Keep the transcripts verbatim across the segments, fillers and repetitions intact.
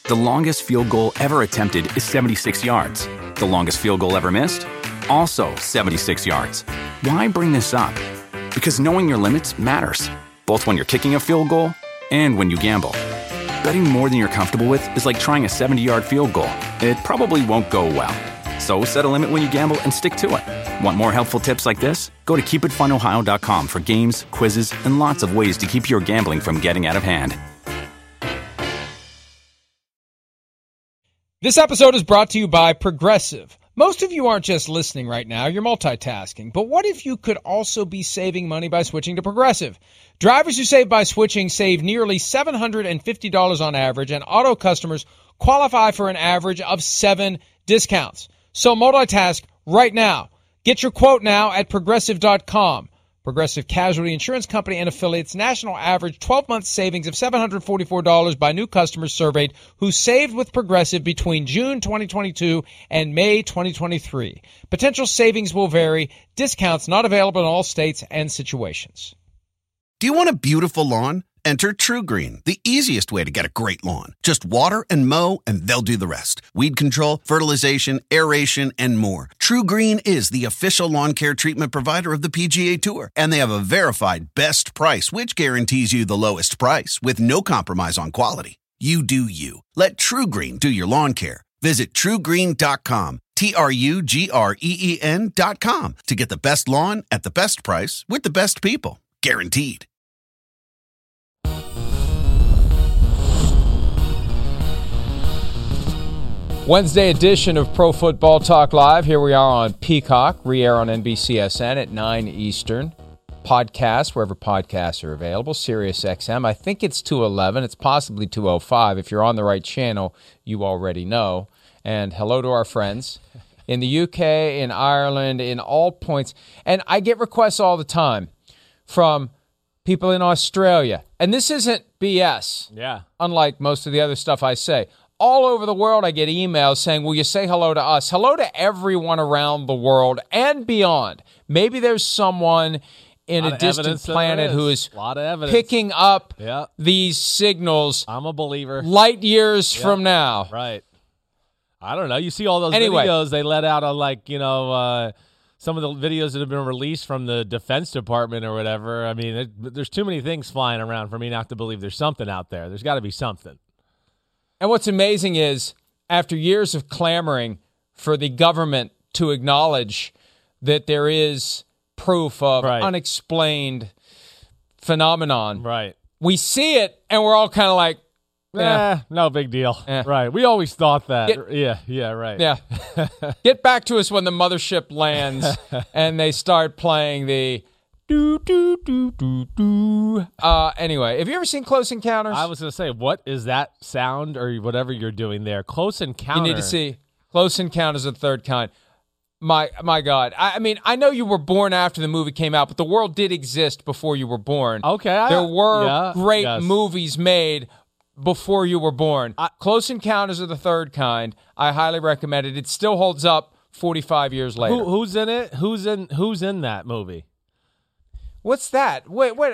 The longest field goal ever attempted is seventy-six yards. The longest field goal ever missed? Also seventy-six yards. Why bring this up? Because knowing your limits matters, both when you're kicking a field goal and when you gamble. Betting more than you're comfortable with is like trying a seventy-yard field goal. It probably won't go well. So set a limit when you gamble and stick to it. Want more helpful tips like this? Go to keep it fun ohio dot com for games, quizzes, and lots of ways to keep your gambling from getting out of hand. This episode is brought to you by Progressive. Most of you aren't just listening right now, you're multitasking. But what if you could also be saving money by switching to Progressive? Drivers who save by switching save nearly seven hundred fifty dollars on average, and auto customers qualify for an average of seven discounts. So multitask right now. Get your quote now at progressive dot com. Progressive Casualty Insurance Company and affiliates national average twelve-month savings of seven hundred forty-four dollars by new customers surveyed who saved with Progressive between June twenty twenty-two and May twenty twenty-three. Potential savings will vary. Discounts not available in all states and situations. Do you want a beautiful lawn? Enter TruGreen, the easiest way to get a great lawn. Just water and mow, and they'll do the rest. Weed control, fertilization, aeration, and more. TruGreen is the official lawn care treatment provider of the P G A Tour, and they have a verified best price, which guarantees you the lowest price with no compromise on quality. You do you. Let TruGreen do your lawn care. Visit true green dot com, T R U G R E E N dot com, to get the best lawn at the best price with the best people. Guaranteed. Wednesday edition of Pro Football Talk Live. Here we are on Peacock, re-air on N B C S N at nine Eastern. Podcast, wherever podcasts are available. Sirius X M. I think it's two eleven. It's possibly two oh five. If you're on the right channel, you already know. And hello to our friends in the U K, in Ireland, in all points. And I get requests all the time from people in Australia. And this isn't B S. Yeah. Unlike most of the other stuff I say. All over the world, I get emails saying, will you say hello to us? Hello to everyone around the world and beyond. Maybe there's someone in a, a distant planet is. who is a lot of picking up yep. these signals. I'm a believer. Light years yep. from now. Right. I don't know. You see all those anyway, videos they let out on, like, you know, uh, some of the videos that have been released from the Defense Department or whatever. I mean, it, there's too many things flying around for me not to believe there's something out there. There's got to be something. And what's amazing is, after years of clamoring for the government to acknowledge that there is proof of right. unexplained phenomenon, right? We see it, and we're all kind of like, eh, eh, no big deal. Eh. Right. We always thought that. Get, yeah, yeah, right. Yeah. Get back to us when the mothership lands, and they start playing the do, do, do, do, do. Uh, anyway, have you ever seen Close Encounters? I was going to say, what is that sound or whatever you're doing there? Close Encounter. You need to see Close Encounters of the Third Kind. My my God. I, I mean, I know you were born after the movie came out, but the world did exist before you were born. Okay. I, there were yeah, great yes. movies made before you were born. I, Close Encounters of the Third Kind, I highly recommend it. It still holds up forty-five years later. Who, who's in it? Who's in Who's in that movie? What's that? Wait, wait.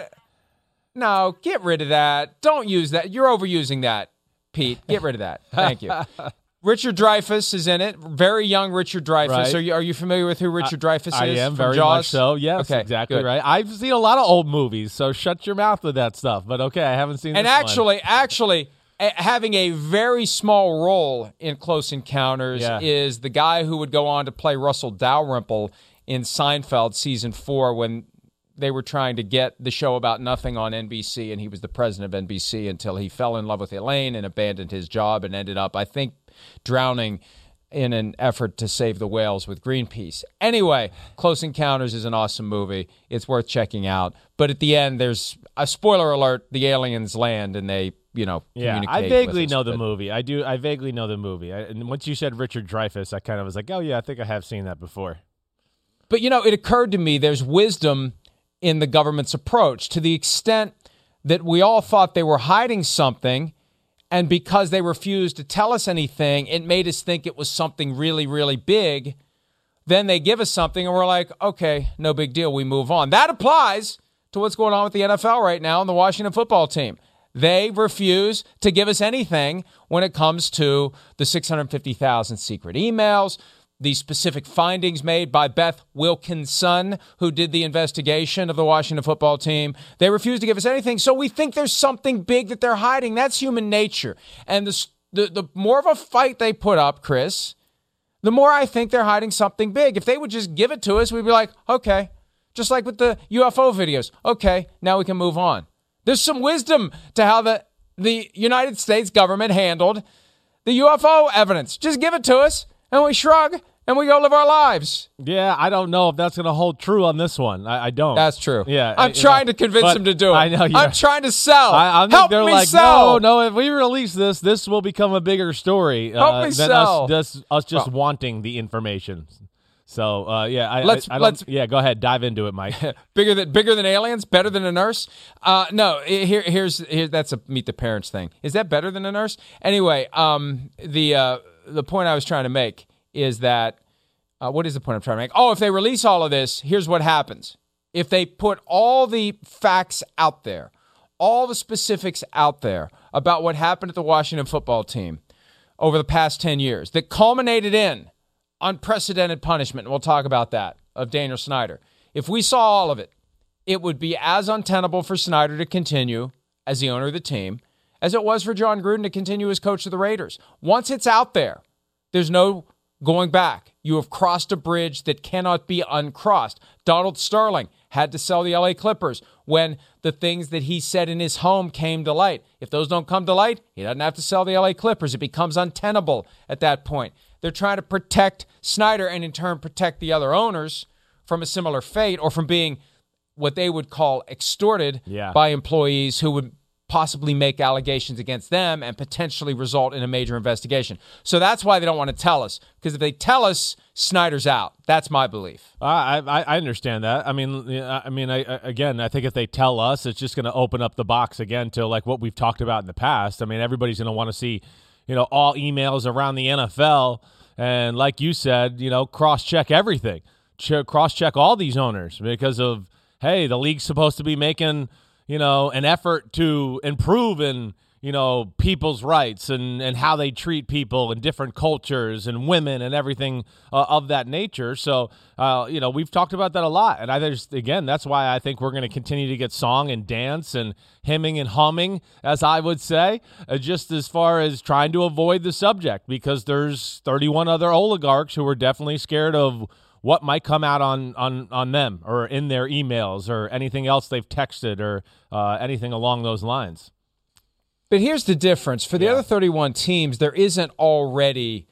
No, get rid of that. Don't use that. You're overusing that, Pete. Get rid of that. Thank you. Richard Dreyfuss is in it. Very young Richard Dreyfuss. Right. Are you Are you familiar with who Richard Dreyfuss I, is? I am, from very Jaws? much so. Yes, okay, exactly good. right. I've seen a lot of old movies, so shut your mouth with that stuff. But okay, I haven't seen and this actually, one. actually, a- having a very small role in Close Encounters yeah. is the guy who would go on to play Russell Dalrymple in Seinfeld season four when they were trying to get the show about nothing on N B C, and he was the president of N B C until he fell in love with Elaine and abandoned his job and ended up, I think, drowning in an effort to save the whales with Greenpeace. Anyway, Close Encounters is an awesome movie. It's worth checking out. But at the end, there's a spoiler alert, the aliens land and they, you know, yeah, communicate I vaguely with us, know the but, movie. I do. I vaguely know the movie. I, and once you said Richard Dreyfuss, I kind of was like, oh, yeah, I think I have seen that before. But, you know, it occurred to me there's wisdom in the government's approach to the extent that we all thought they were hiding something, and because they refused to tell us anything, it made us think it was something really, really big. Then they give us something, and we're like, okay, no big deal. We move on. That applies to what's going on with the N F L right now and the Washington football team. They refuse to give us anything when it comes to the six hundred fifty thousand secret emails, the specific findings made by Beth Wilkinson, who did the investigation of the Washington football team. They refuse to give us anything, so we think there's something big that they're hiding. That's human nature. And the, the, the more of a fight they put up, Chris, the more I think they're hiding something big. If they would just give it to us, we'd be like, okay. Just like with the U F O videos. Okay, now we can move on. There's some wisdom to how the, the United States government handled the U F O evidence. Just give it to us, and we shrug, and we go live our lives. Yeah, I don't know if that's going to hold true on this one. I, I don't. That's true. Yeah, I'm trying know, to convince them to do it. I know. I'm trying to sell. I, I Help they're me like, sell. No, no. If we release this, this will become a bigger story Help uh, me than sell. us, just, us just oh. wanting the information. So uh, yeah, I, let's I, I let's yeah. Go ahead, dive into it, Mike. bigger than bigger than aliens, better than a nurse. Uh, no, here here's here. That's a meet the parents thing. Is that better than a nurse? Anyway, um, the uh, the point I was trying to make is that uh, what is the point I'm trying to make? Oh, if they release all of this, here's what happens. If they put all the facts out there, all the specifics out there about what happened at the Washington football team over the past ten years, that culminated in unprecedented punishment, and we'll talk about that, of Daniel Snyder. If we saw all of it, it would be as untenable for Snyder to continue as the owner of the team as it was for John Gruden to continue as coach of the Raiders. Once it's out there, there's no going back. You have crossed a bridge that cannot be uncrossed. Donald Sterling had to sell the L A Clippers when the things that he said in his home came to light. If those don't come to light, he doesn't have to sell the L A Clippers. It becomes untenable at that point. They're trying to protect Snyder and in turn protect the other owners from a similar fate or from being what they would call extorted yeah. by employees who would possibly make allegations against them and potentially result in a major investigation. So that's why they don't want to tell us, because if they tell us, Snyder's out. That's my belief. Uh, I I understand that. I mean, I mean, I, again, I think if they tell us, it's just going to open up the box again to like what we've talked about in the past. I mean, everybody's going to want to see, you know, all emails around the N F L. And like you said, you know, cross-check everything. Ch- cross-check all these owners because of, hey, the league's supposed to be making, you know, an effort to improve in, you know, people's rights and, and how they treat people in different cultures and women and everything uh, of that nature. So, uh, you know, we've talked about that a lot. And I just, again, that's why I think we're going to continue to get song and dance and hemming and humming, as I would say, uh, just as far as trying to avoid the subject, because there's thirty-one other oligarchs who are definitely scared of what might come out on, on, on them or in their emails or anything else they've texted or uh, anything along those lines. But here's the difference. For the yeah. other thirty-one teams, there isn't already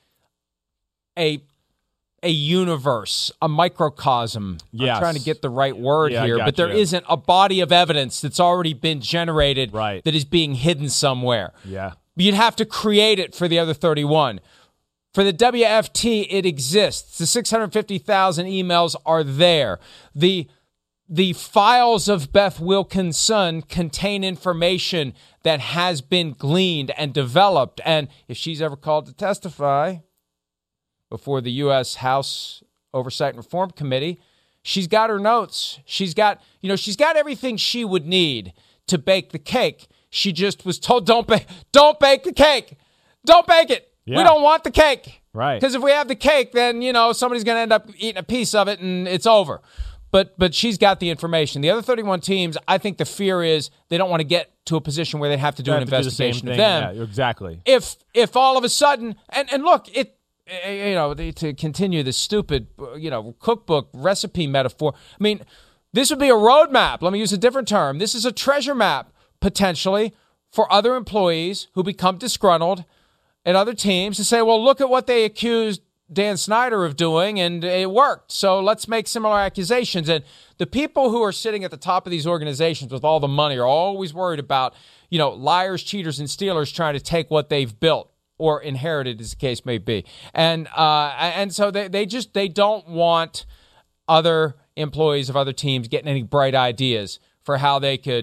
a a universe, a microcosm. Yes. I'm trying to get the right word yeah, here, but there you. isn't a body of evidence that's already been generated right. that is being hidden somewhere. Yeah. You'd have to create it for the other thirty-one. For the W F T, it exists. The six hundred fifty thousand emails are there. The The files of Beth Wilkinson contain information that has been gleaned and developed. And if she's ever called to testify before the U S House Oversight and Reform Committee, she's got her notes. She's got, you know, she's got everything she would need to bake the cake. She just was told, don't bake, don't bake the cake. Don't bake it. Yeah. We don't want the cake. Right. Because if we have the cake, then, you know, somebody's going to end up eating a piece of it and it's over. But but she's got the information. The other thirty-one teams, I think the fear is they don't want to get to a position where they have to do they an have to investigation do the of same them. thing. Yeah, exactly. If if all of a sudden, and, and look, it you know, to continue this stupid, you know, cookbook recipe metaphor, I mean, this would be a roadmap. Let me use a different term. This is a treasure map, potentially, for other employees who become disgruntled at other teams to say, well, look at what they accused Dan Snyder of doing, and it worked. So let's make similar accusations. And the people who are sitting at the top of these organizations with all the money are always worried about, you know, liars, cheaters, and stealers trying to take what they've built or inherited, as the case may be. And uh, and so they, they just they don't want other employees of other teams getting any bright ideas for how they could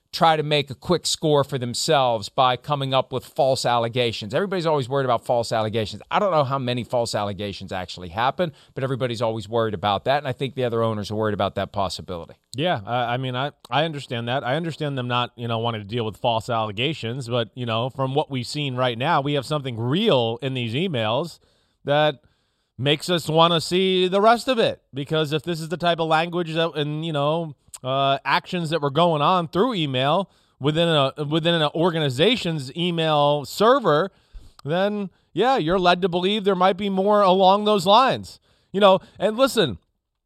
try to make a quick score for themselves by coming up with false allegations. Everybody's always worried about false allegations. I don't know how many false allegations actually happen, but everybody's always worried about that, and I think the other owners are worried about that possibility. Yeah, I, I mean, I, I understand that. I understand them not, you know, wanting to deal with false allegations, but, you know, from what we've seen right now, we have something real in these emails that makes us want to see the rest of it. Because if this is the type of language that, and, you know, uh, actions that were going on through email within a within an organization's email server, then, yeah, you're led to believe there might be more along those lines. You know, and listen,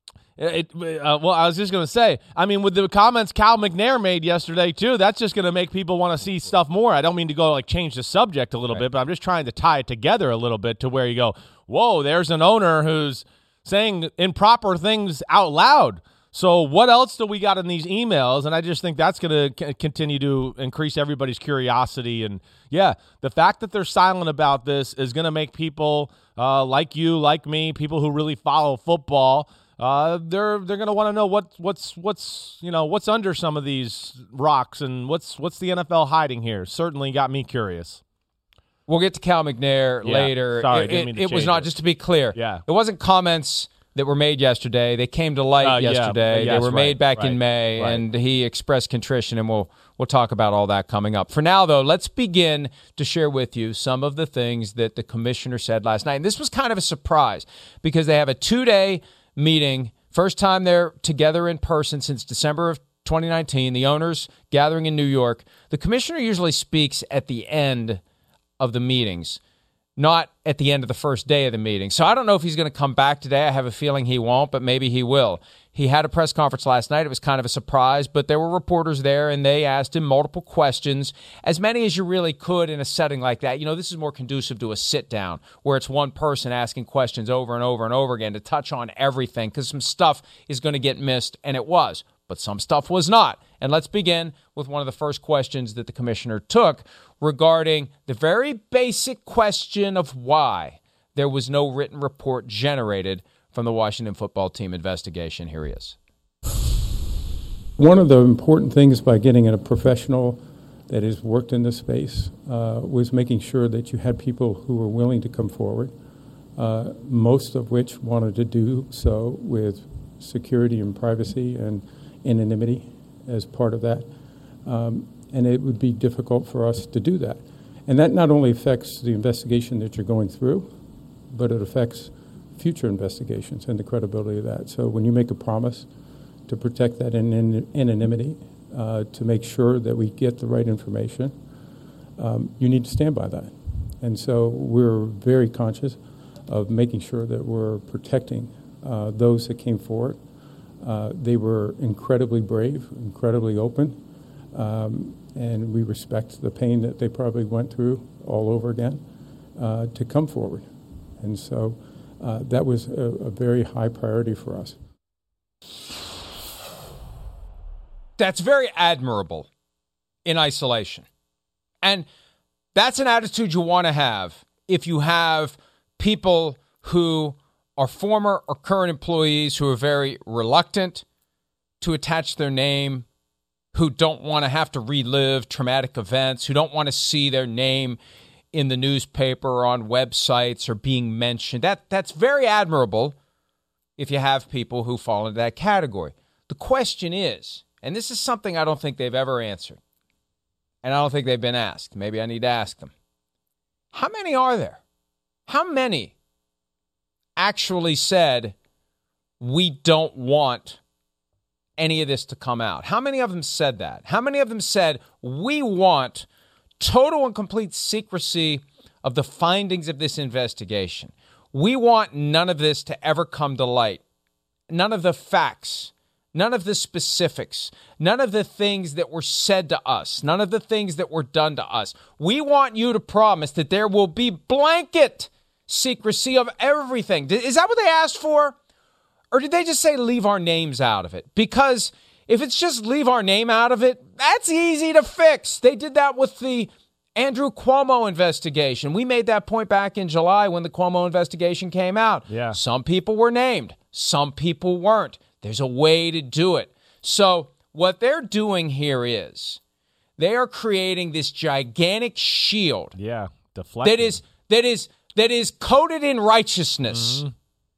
It, uh, well, I was just going to say, I mean, with the comments Cal McNair made yesterday, too, that's just going to make people want to see stuff more. I don't mean to go, like, change the subject a little right. bit, but I'm just trying to tie it together a little bit to where you go, whoa, there's an owner who's saying improper things out loud. So what else do we got in these emails? And I just think that's going to c- continue to increase everybody's curiosity. And, yeah, the fact that they're silent about this is going to make people uh, like you, like me, people who really follow football, Uh, they're they're gonna want to know what what's what's you know what's under some of these rocks and what's what's the N F L hiding here. Certainly got me curious. We'll get to Cal McNair yeah, later. Sorry, it didn't mean to it was change not it. just to be clear. Yeah, it wasn't comments that were made yesterday. They came to light uh, yesterday. Yeah, yes, they were right, made back right, in May, right. and he expressed contrition, and we'll we'll talk about all that coming up. For now, though, let's begin to share with you some of the things that the commissioner said last night. And this was kind of a surprise because they have a two-day meeting. First time they're together in person since December of twenty nineteen, the owners gathering in New York. The commissioner usually speaks at the end of the meetings, not at the end of the first day of the meeting. So I don't know if he's going to come back today. I have a feeling he won't, but maybe he will. He had a press conference last night. It was kind of a surprise, but there were reporters there, and they asked him multiple questions, as many as you really could in a setting like that. You know, this is more conducive to a sit-down where it's one person asking questions over and over and over again to touch on everything because some stuff is going to get missed, and it was. But some stuff was not. And let's begin with one of the first questions that the commissioner took regarding the very basic question of why there was no written report generated from the Washington football team investigation. Here he is. One of the important things by getting a professional that has worked in this space uh, was making sure that you had people who were willing to come forward, uh, most of which wanted to do so with security and privacy and anonymity as part of that. Um, and it would be difficult for us to do that. And that not only affects the investigation that you're going through, but it affects future investigations and the credibility of that. So when you make a promise to protect that in, in, anonymity, uh, to make sure that we get the right information, um, you need to stand by that. And so we're very conscious of making sure that we're protecting uh, those that came forward. Uh, they were incredibly brave, incredibly open, um, and we respect the pain that they probably went through all over again uh, to come forward. And so uh, that was a, a very high priority for us. That's very admirable in isolation. And that's an attitude you want to have if you have people who are former or current employees who are very reluctant to attach their name, who don't want to have to relive traumatic events, who don't want to see their name in the newspaper or on websites or being mentioned. That that's very admirable if you have people who fall into that category. The question is, and this is something I don't think they've ever answered, and I don't think they've been asked. Maybe I need to ask them. How many are there? How many actually said, we don't want any of this to come out? How many of them said that? How many of them said, we want total and complete secrecy of the findings of this investigation? We want none of this to ever come to light. None of the facts, none of the specifics, none of the things that were said to us, none of the things that were done to us. We want you to promise that there will be blanket secrecy of everything. Is that what they asked for? Or did they just say leave our names out of it? Because if it's just leave our name out of it, that's easy to fix. They did that with the Andrew Cuomo investigation. We made that point back in July when the Cuomo investigation came out. Yeah. Some people were named. Some people weren't. There's a way to do it. So what they're doing here is They are creating this gigantic shield. Yeah, deflecting. That is that is that is coated in righteousness. Mm-hmm.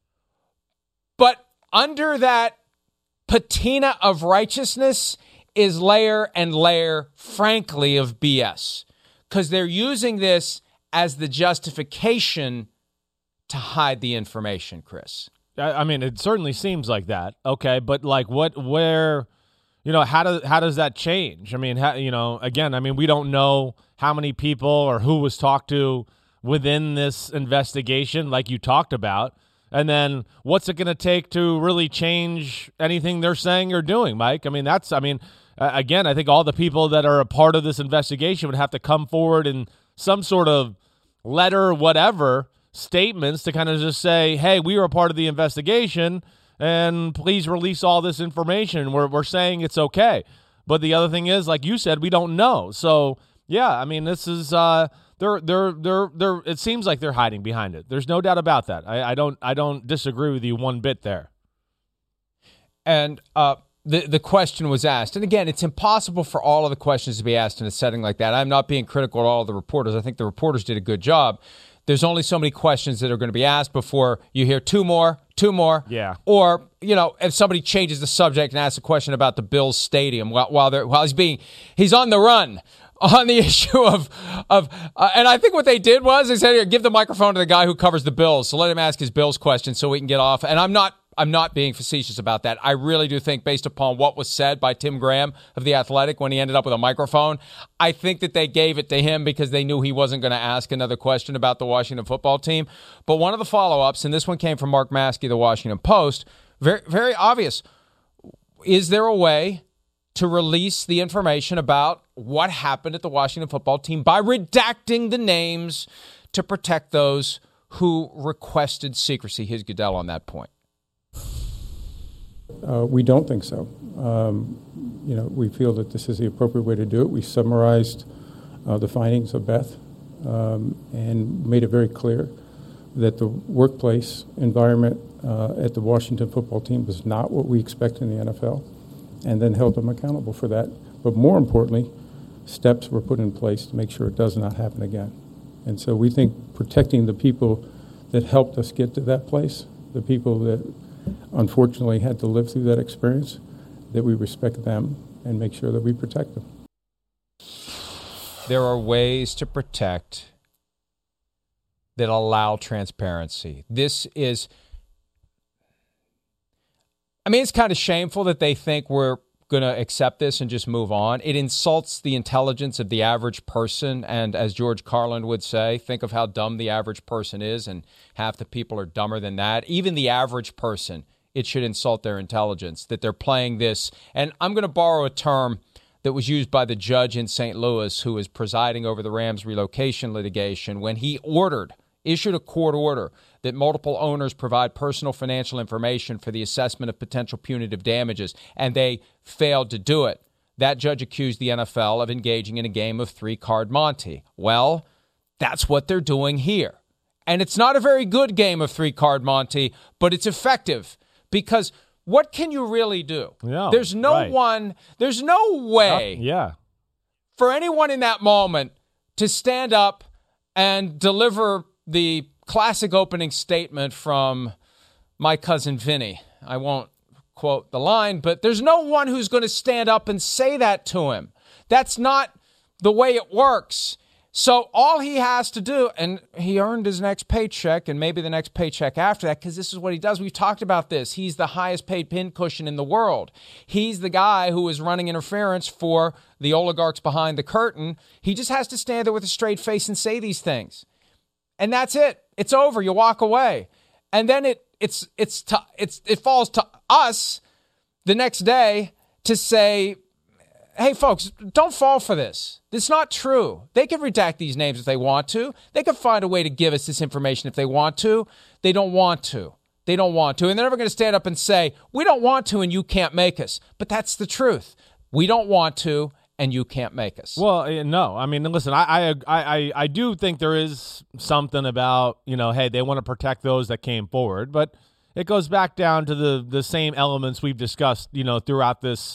But under that patina of righteousness is layer and layer, frankly, of B S. Because they're using this as the justification to hide the information, Chris. I mean, it certainly seems like that. Okay, but like what, where, you know, how does how does that change? I mean, how, you know, again, I mean, we don't know how many people or who was talked to within this investigation, like you talked about, and then what's it going to take to really change anything they're saying or doing, Mike? I mean, that's, I mean, uh, again, I think all the people that are a part of this investigation would have to come forward in some sort of letter, whatever, statements to kind of just say, hey, we were a part of the investigation and please release all this information. We're we're saying it's okay. But the other thing is, like you said, we don't know. So yeah, I mean, this is uh they're they're they're they're it seems like they're hiding behind it. There's no doubt about that. I, I don't I don't disagree with you one bit there. And uh the the question was asked. And again, it's impossible for all of the questions to be asked in a setting like that. I'm not being critical of all of the reporters. I think the reporters did a good job. There's only so many questions that are going to be asked before you hear two more, two more. Yeah. Or, you know, if somebody changes the subject and asks a question about the Bills stadium while while they're while he's being he's on the run on the issue of of uh, and I think what they did was they said, here, give the microphone to the guy who covers the Bills. So let him ask his Bills question so we can get off. And I'm not I'm not being facetious about that. I really do think, based upon what was said by Tim Graham of The Athletic when he ended up with a microphone, I think that they gave it to him because they knew he wasn't going to ask another question about the Washington football team. But one of the follow-ups, and this one came from Mark Maskey, The Washington Post, very, very obvious. Is there a way to release the information about what happened at the Washington football team by redacting the names to protect those who requested secrecy? Here's Goodell on that point. Uh, we don't think so. Um, you know, we feel that this is the appropriate way to do it. We summarized uh, the findings of Beth um, and made it very clear that the workplace environment uh, at the Washington football team was not what we expect in the N F L, and then held them accountable for that. But more importantly, steps were put in place to make sure it does not happen again. And so we think protecting the people that helped us get to that place, the people that unfortunately had to live through that experience, that we respect them and make sure that we protect them. There are ways to protect that allow transparency. This is, I mean, it's kind of shameful that they think we're going to accept this and just move on. It insults the intelligence of the average person. And as George Carlin would say, think of how dumb the average person is, and half the people are dumber than that. Even the average person, it should insult their intelligence that they're playing this. And I'm going to borrow a term that was used by the judge in Saint Louis who was presiding over the Rams relocation litigation when he ordered, issued a court order that multiple owners provide personal financial information for the assessment of potential punitive damages, and they failed to do it. That judge accused the N F L of engaging in a game of three-card Monte. Well, that's what they're doing here. And it's not a very good game of three-card Monte, but it's effective because what can you really do? No, there's no right. one, there's no way uh, yeah. for anyone in that moment to stand up and deliver the classic opening statement from My Cousin Vinny. I won't quote the line, but there's no one who's going to stand up and say that to him. That's not the way it works. So all he has to do, and he earned his next paycheck and maybe the next paycheck after that, because this is what he does. We've talked about this. He's the highest paid pincushion in the world. He's the guy who is running interference for the oligarchs behind the curtain. He just has to stand there with a straight face and say these things. And that's it. It's over. You walk away. And then it it's it's to, it's it falls to us the next day to say, hey, folks, don't fall for this. It's not true. They can redact these names if they want to. They can find a way to give us this information if they want to. They don't want to. They don't want to. And they're never going to stand up and say, we don't want to and you can't make us. But that's the truth. We don't want to and you can't make us. Well, no. I mean, listen, I, I I I do think there is something about, you know, hey, they want to protect those that came forward, but it goes back down to the the same elements we've discussed, you know, throughout this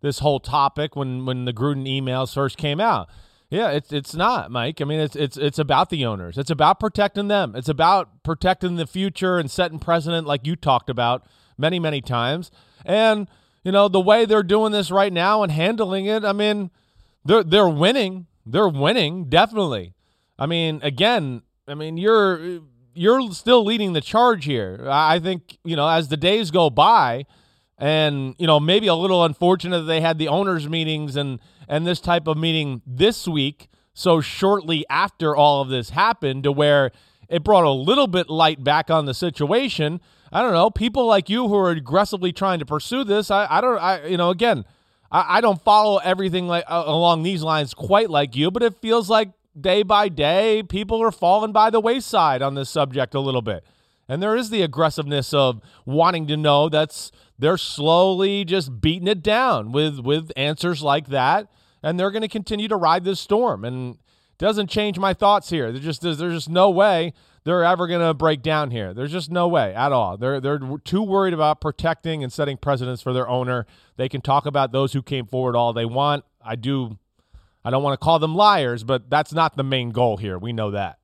this whole topic when, when the Gruden emails first came out. Yeah, it's it's not, Mike. I mean, it's it's it's about the owners. It's about protecting them. It's about protecting the future and setting precedent, like you talked about many, many times. And you know the way they're doing this right now and handling it. I mean, they're they're winning. They're winning definitely. I mean, again, I mean you're you're still leading the charge here. I think you know as the days go by, and you know maybe a little unfortunate that they had the owners meetings and. and this type of meeting this week, so shortly after all of this happened, to where it brought a little bit light back on the situation. I don't know, people like you who are aggressively trying to pursue this, I, I don't, I, you know, again, I, I don't follow everything like uh, along these lines quite like you, but it feels like day by day, people are falling by the wayside on this subject a little bit. And there is the aggressiveness of wanting to know. That's they're slowly just beating it down with, with answers like that, and they're going to continue to ride this storm. And it doesn't change my thoughts here. There's just there's, there's just no way they're ever going to break down here. There's just no way at all. They're they're too worried about protecting and setting precedents for their owner. They can talk about those who came forward all they want. I do. I don't want to call them liars, but that's not the main goal here. We know that.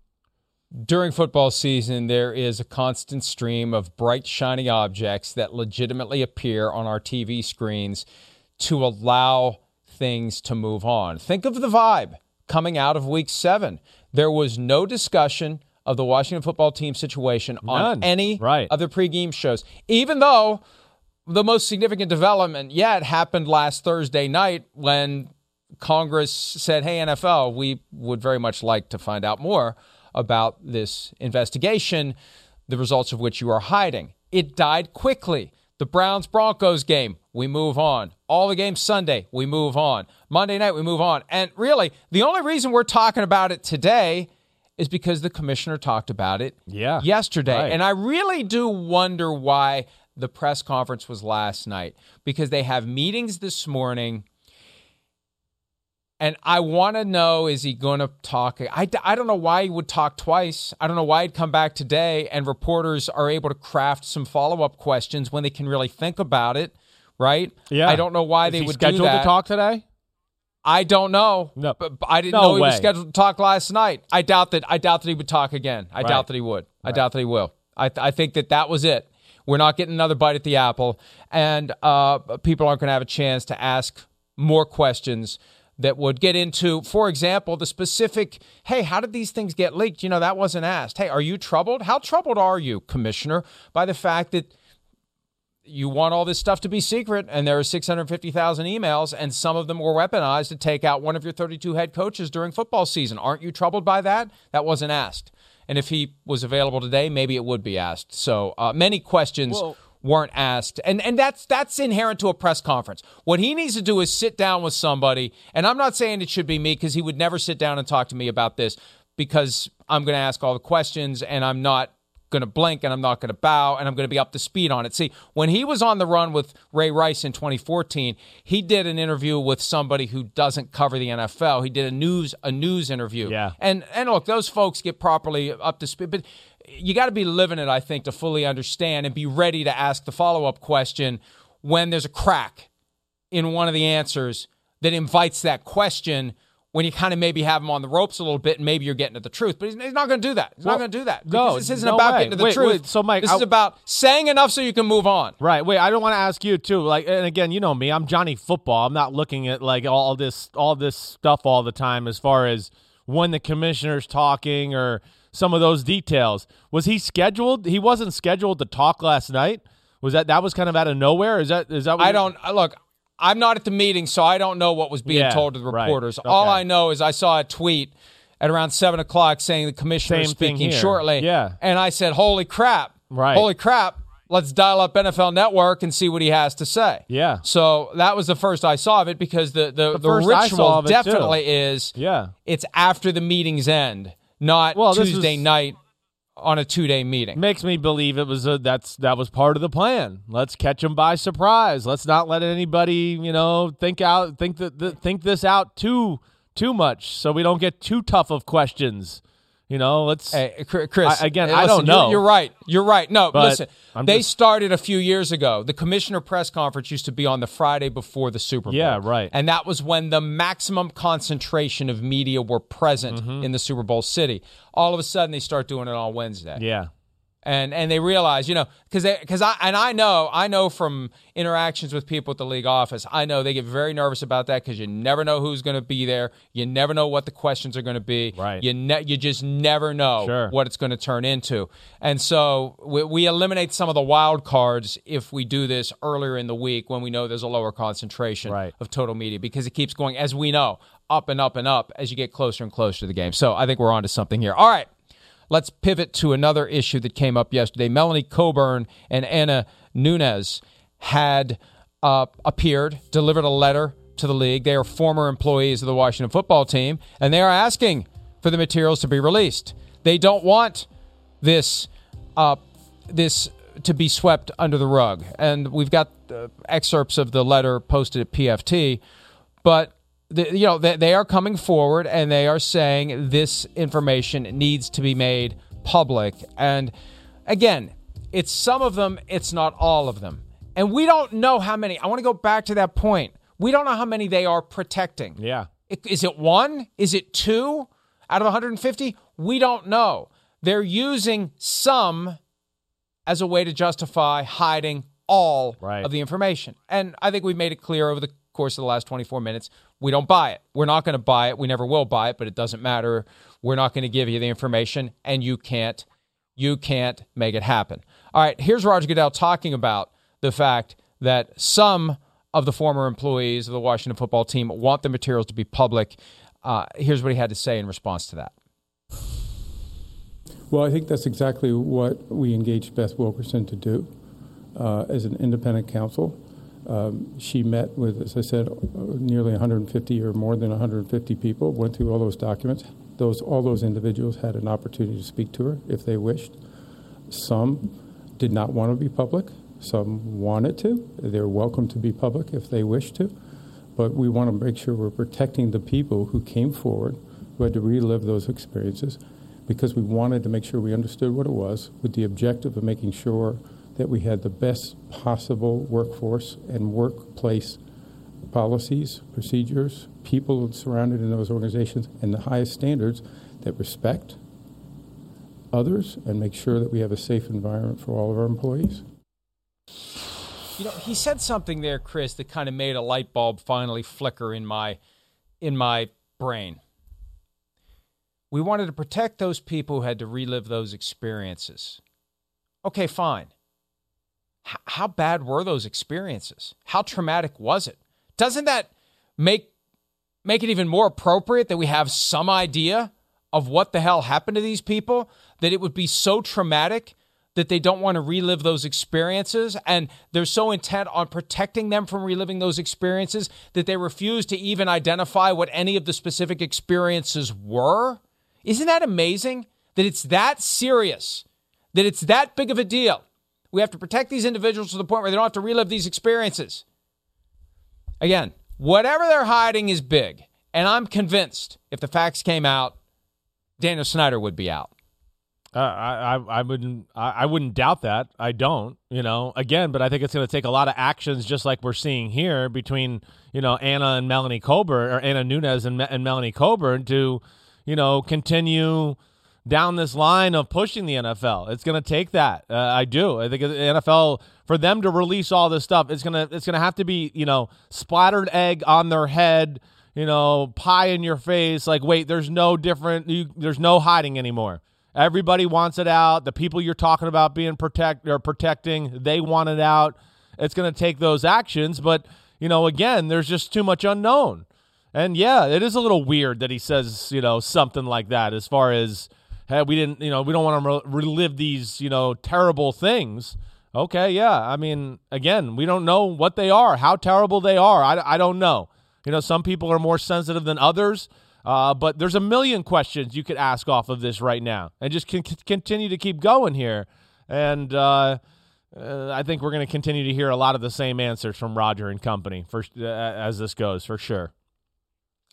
During football season, there is a constant stream of bright, shiny objects that legitimately appear on our T V screens to allow things to move on. Think of the vibe coming out of week seven. There was no discussion of the Washington football team situation on None. any right. of the pregame shows, even though the most significant development yet happened last Thursday night when Congress said, hey, N F L, we would very much like to find out more about this investigation, the results of which you are hiding. It died quickly. The Browns-Broncos game, we move on. All the games Sunday, we move on. Monday night, we move on. And really, the only reason we're talking about it today is because the commissioner talked about it yeah, yesterday. Right. And I really do wonder why the press conference was last night, because they have meetings this morning. And I want to know, is he going to talk? I, I don't know why he would talk twice. I don't know why he'd come back today and reporters are able to craft some follow-up questions when they can really think about it, right? Yeah. I don't know why is they he would do scheduled that. to talk today? I don't know. No. But I didn't No know he way. was scheduled to talk last night. I doubt that I doubt that he would talk again. I Right. doubt that he would. I Right. doubt that he will. I, th- I think that that was it. We're not getting another bite at the apple, and uh, people aren't going to have a chance to ask more questions that would get into, for example, the specific, hey, how did these things get leaked? You know, that wasn't asked. Hey, are you troubled? How troubled are you, Commissioner, by the fact that you want all this stuff to be secret and there are six hundred fifty thousand emails and some of them were weaponized to take out one of your thirty-two head coaches during football season? Aren't you troubled by that? That wasn't asked. And if he was available today, maybe it would be asked. So uh, many questions Well, weren't asked. And and that's that's inherent to a press conference. What he needs to do is sit down with somebody, and I'm not saying it should be me because he would never sit down and talk to me about this because I'm going to ask all the questions and I'm not going to blink and I'm not going to bow and I'm going to be up to speed on it. See, when he was on the run with Ray Rice in twenty fourteen, he did an interview with somebody who doesn't cover the N F L. He did a news a news interview. Yeah. And and look, those folks get properly up to speed, but you got to be living it, I think, to fully understand and be ready to ask the follow-up question when there's a crack in one of the answers that invites that question, when you kind of maybe have him on the ropes a little bit and maybe you're getting to the truth. But he's, he's not going to do that. He's Well, not going to do that. no, Because this isn't no about way. getting to the Wait, truth. wait, so, Mike, this I- is about saying enough so you can move on. Right. Wait, I don't want to ask you too. Like, and again, you know me, I'm Johnny Football. I'm not looking at like all this, all this stuff all the time as far as when the commissioner's talking or some of those details. Was he scheduled? He wasn't scheduled to talk last night. Was that that was kind of out of nowhere? Is that is that? What I you- don't look. I'm not at the meeting, so I don't know what was being Yeah, told to the right. reporters. Okay. All I know is I saw a tweet at around seven o'clock saying the commissioner is Same thing speaking here. shortly. Yeah. And I said, holy crap. Right. Holy crap. Let's dial up N F L Network and see what he has to say. Yeah. So that was the first I saw of it because the, the, The the, first I ritual saw of it, too. definitely is Yeah. it's after the meeting's end, not Well, this Tuesday is- night on a two-day meeting. Makes me believe it was a, that's that was part of the plan. Let's catch them by surprise. Let's not let anybody, you know, think out think that th- think this out too too much, so we don't get too tough of questions You know, let's hey, Chris. I, again, hey, I listen, don't know. You're, you're right. You're right. No, But listen. I'm they just- started a few years ago. The commissioner press conference used to be on the Friday before the Super Bowl. Yeah, right. And that was when the maximum concentration of media were present Mm-hmm. in the Super Bowl city. All of a sudden, they start doing it on Wednesday. Yeah. And and they realize, you know, because because I and I know I know from interactions with people at the league office, I know they get very nervous about that because you never know who's going to be there, you never know what the questions are going to be, Right. You ne- you just never know Sure. what it's going to turn into, and so we, we eliminate some of the wild cards if we do this earlier in the week when we know there's a lower concentration Right. of total media because it keeps going, as we know, up and up and up as you get closer and closer to the game. So I think we're onto something here. All right. Let's pivot to another issue that came up yesterday. Melanie Coburn and Anna Nunez had uh, appeared, delivered a letter to the league. They are former employees of the Washington football team, and they are asking for the materials to be released. They don't want this uh, this to be swept under the rug. And we've got uh, excerpts of the letter posted at P F T, but The, you know, they, they are coming forward and they are saying this information needs to be made public. And again, it's some of them, it's not all of them. And we don't know how many. I want to go back to that point. We don't know how many they are protecting. Yeah. Is it one? Is it two out of one hundred fifty? We don't know. They're using some as a way to justify hiding all Right. of the information. And I think we've made it clear over the course of the last twenty-four minutes, we don't buy it. We're not going to buy it. We never will buy it, but it doesn't matter. We're not going to give you the information, and you can't, you can't make it happen. All right, here's Roger Goodell talking about the fact that some of the former employees of the Washington football team want the materials to be public. Uh, here's what he had to say in response to that. Well, I think that's exactly what we engaged Beth Wilkerson to do uh, as an independent counsel. Um, she met with, as I said, nearly one hundred fifty or more than one hundred fifty people, went through all those documents. Those, all those individuals had an opportunity to speak to her if they wished. Some did not want to be public. Some wanted to. They're welcome to be public if they wish to. But we want to make sure we're protecting the people who came forward, who had to relive those experiences, because we wanted to make sure we understood what it was with the objective of making sure that we had the best possible workforce and workplace policies, procedures, people surrounded in those organizations, and the highest standards that respect others and make sure that we have a safe environment for all of our employees. You know, he said something there, Chris, that kind of made a light bulb finally flicker in my in my brain. We wanted to protect those people who had to relive those experiences. Okay, fine. H- how bad were those experiences? How traumatic was it? Doesn't that make make it even more appropriate that we have some idea of what the hell happened to these people? That it would be so traumatic that they don't want to relive those experiences, and they're so intent on protecting them from reliving those experiences that they refuse to even identify what any of the specific experiences were? Isn't that amazing? That it's that serious, that it's that big of a deal. We have to protect these individuals to the point where they don't have to relive these experiences. Again, whatever they're hiding is big, and I'm convinced if the facts came out, Daniel Snyder would be out. Uh, I, I I wouldn't I, I wouldn't doubt that. I don't, you know, again, but I think it's going to take a lot of actions, just like we're seeing here between, you know, Anna and Melanie Coburn, or Anna Nunez and, and Melanie Coburn, to, you know, continue down this line of pushing the N F L. It's going to take that. Uh, I do. I think the N F L, for them to release all this stuff, it's gonna it's gonna have to be, you know, splattered egg on their head, you know, pie in your face. Like, wait, there's no different. You, there's no hiding anymore. Everybody wants it out. The people you're talking about being protect or protecting, they want it out. It's going to take those actions, but, you know, again, there's just too much unknown. And yeah, it is a little weird that he says, you know, something like that, as far as, hey, we didn't, you know, we don't want to re- relive these, you know, terrible things. Okay, yeah. I mean, again, we don't know what they are, how terrible they are. I, I don't know. You know, some people are more sensitive than others. Uh, but there's a million questions you could ask off of this right now, and just can c- continue to keep going here. And uh, uh, I think we're going to continue to hear a lot of the same answers from Roger and company for uh, as this goes, for sure.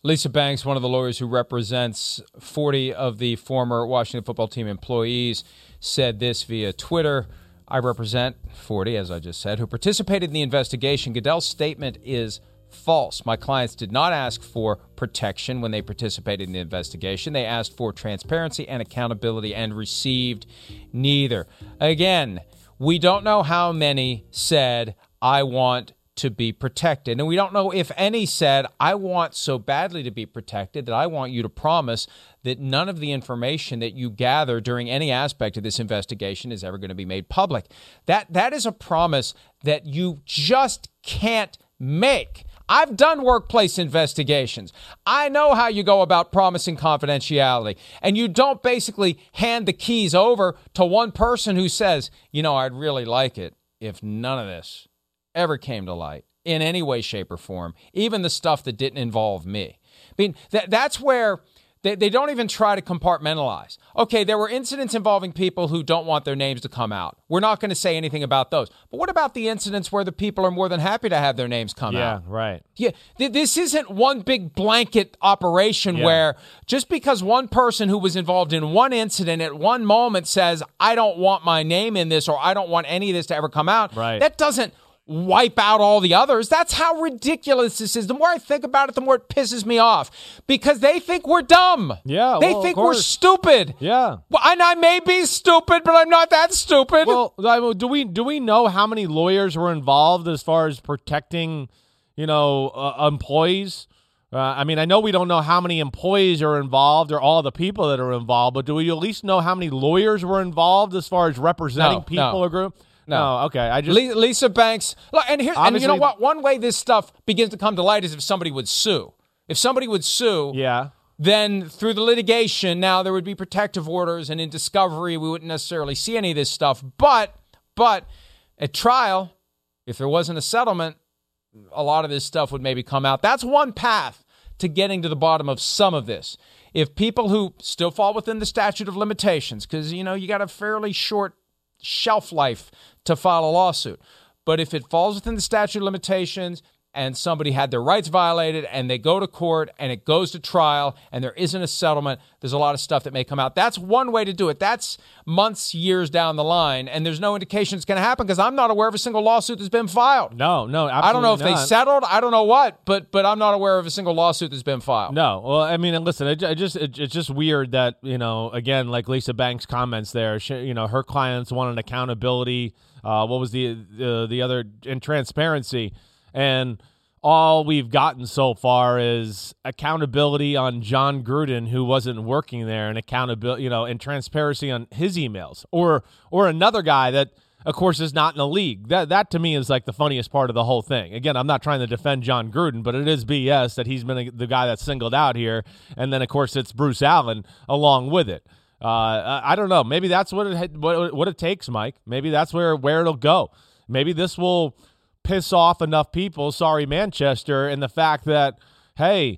Lisa Banks, one of the lawyers who represents forty of the former Washington football team employees, said this via Twitter. I represent forty, as I just said, who participated in the investigation. Goodell's statement is false. My clients did not ask for protection when they participated in the investigation. They asked for transparency and accountability and received neither. Again, we don't know how many said, I want to be protected. And we don't know if any said, I want so badly to be protected that I want you to promise that none of the information that you gather during any aspect of this investigation is ever going to be made public. That that is a promise that you just can't make. I've done workplace investigations. I know how you go about promising confidentiality. And you don't basically hand the keys over to one person who says, you know, I'd really like it if none of this ever came to light in any way, shape, or form, even the stuff that didn't involve me. I mean, that, that's where they, they don't even try to compartmentalize. Okay, there were incidents involving people who don't want their names to come out. We're not going to say anything about those. But what about the incidents where the people are more than happy to have their names come yeah, out? Yeah, right. Yeah, th- this isn't one big blanket operation yeah. where just because one person who was involved in one incident at one moment says, I don't want my name in this or I don't want any of this to ever come out, right. that doesn't wipe out all the others. That's how ridiculous this is. The more I think about it, the more it pisses me off because they think we're dumb. Yeah, they well, think we're stupid. Yeah, well, and I may be stupid, but I'm not that stupid. Well, do we do we know how many lawyers were involved as far as protecting, you know, uh, employees? Uh, I mean, I know we don't know how many employees are involved or all the people that are involved, but do we at least know how many lawyers were involved as far as representing no, people no. or group? No, oh, okay. I just Lisa Banks. Look, and here, and you know what? One way this stuff begins to come to light is if somebody would sue. If somebody would sue, yeah. then through the litigation, now there would be protective orders, and in discovery, we wouldn't necessarily see any of this stuff. But, but at trial, if there wasn't a settlement, a lot of this stuff would maybe come out. That's one path to getting to the bottom of some of this. If people who still fall within the statute of limitations, because you know you got a fairly short shelf life to file a lawsuit. But if it falls within the statute of limitations and somebody had their rights violated and they go to court and it goes to trial and there isn't a settlement, there's a lot of stuff that may come out. That's one way to do it. That's months, years down the line, and there's no indication it's going to happen because I'm not aware of a single lawsuit that's been filed. No, no, absolutely I don't know if not. they settled. I don't know what, but but I'm not aware of a single lawsuit that's been filed. No. Well, I mean, listen, it, it just it, it's just weird that, you know, again, like Lisa Banks' comments there, she, you know, her clients wanted accountability. Uh, what was the uh, the other in transparency, and all we've gotten so far is accountability on John Gruden, who wasn't working there, and accountability, you know, and transparency on his emails, or or another guy that, of course, is not in the league. That that to me is like the funniest part of the whole thing. Again, I'm not trying to defend John Gruden, but it is B S that he's been a, the guy that's singled out here, and then of course it's Bruce Allen along with it. Uh, I don't know. Maybe that's what it what what it takes, Mike. Maybe that's where where it'll go. Maybe this will piss off enough people. Sorry, Manchester, and the fact that hey,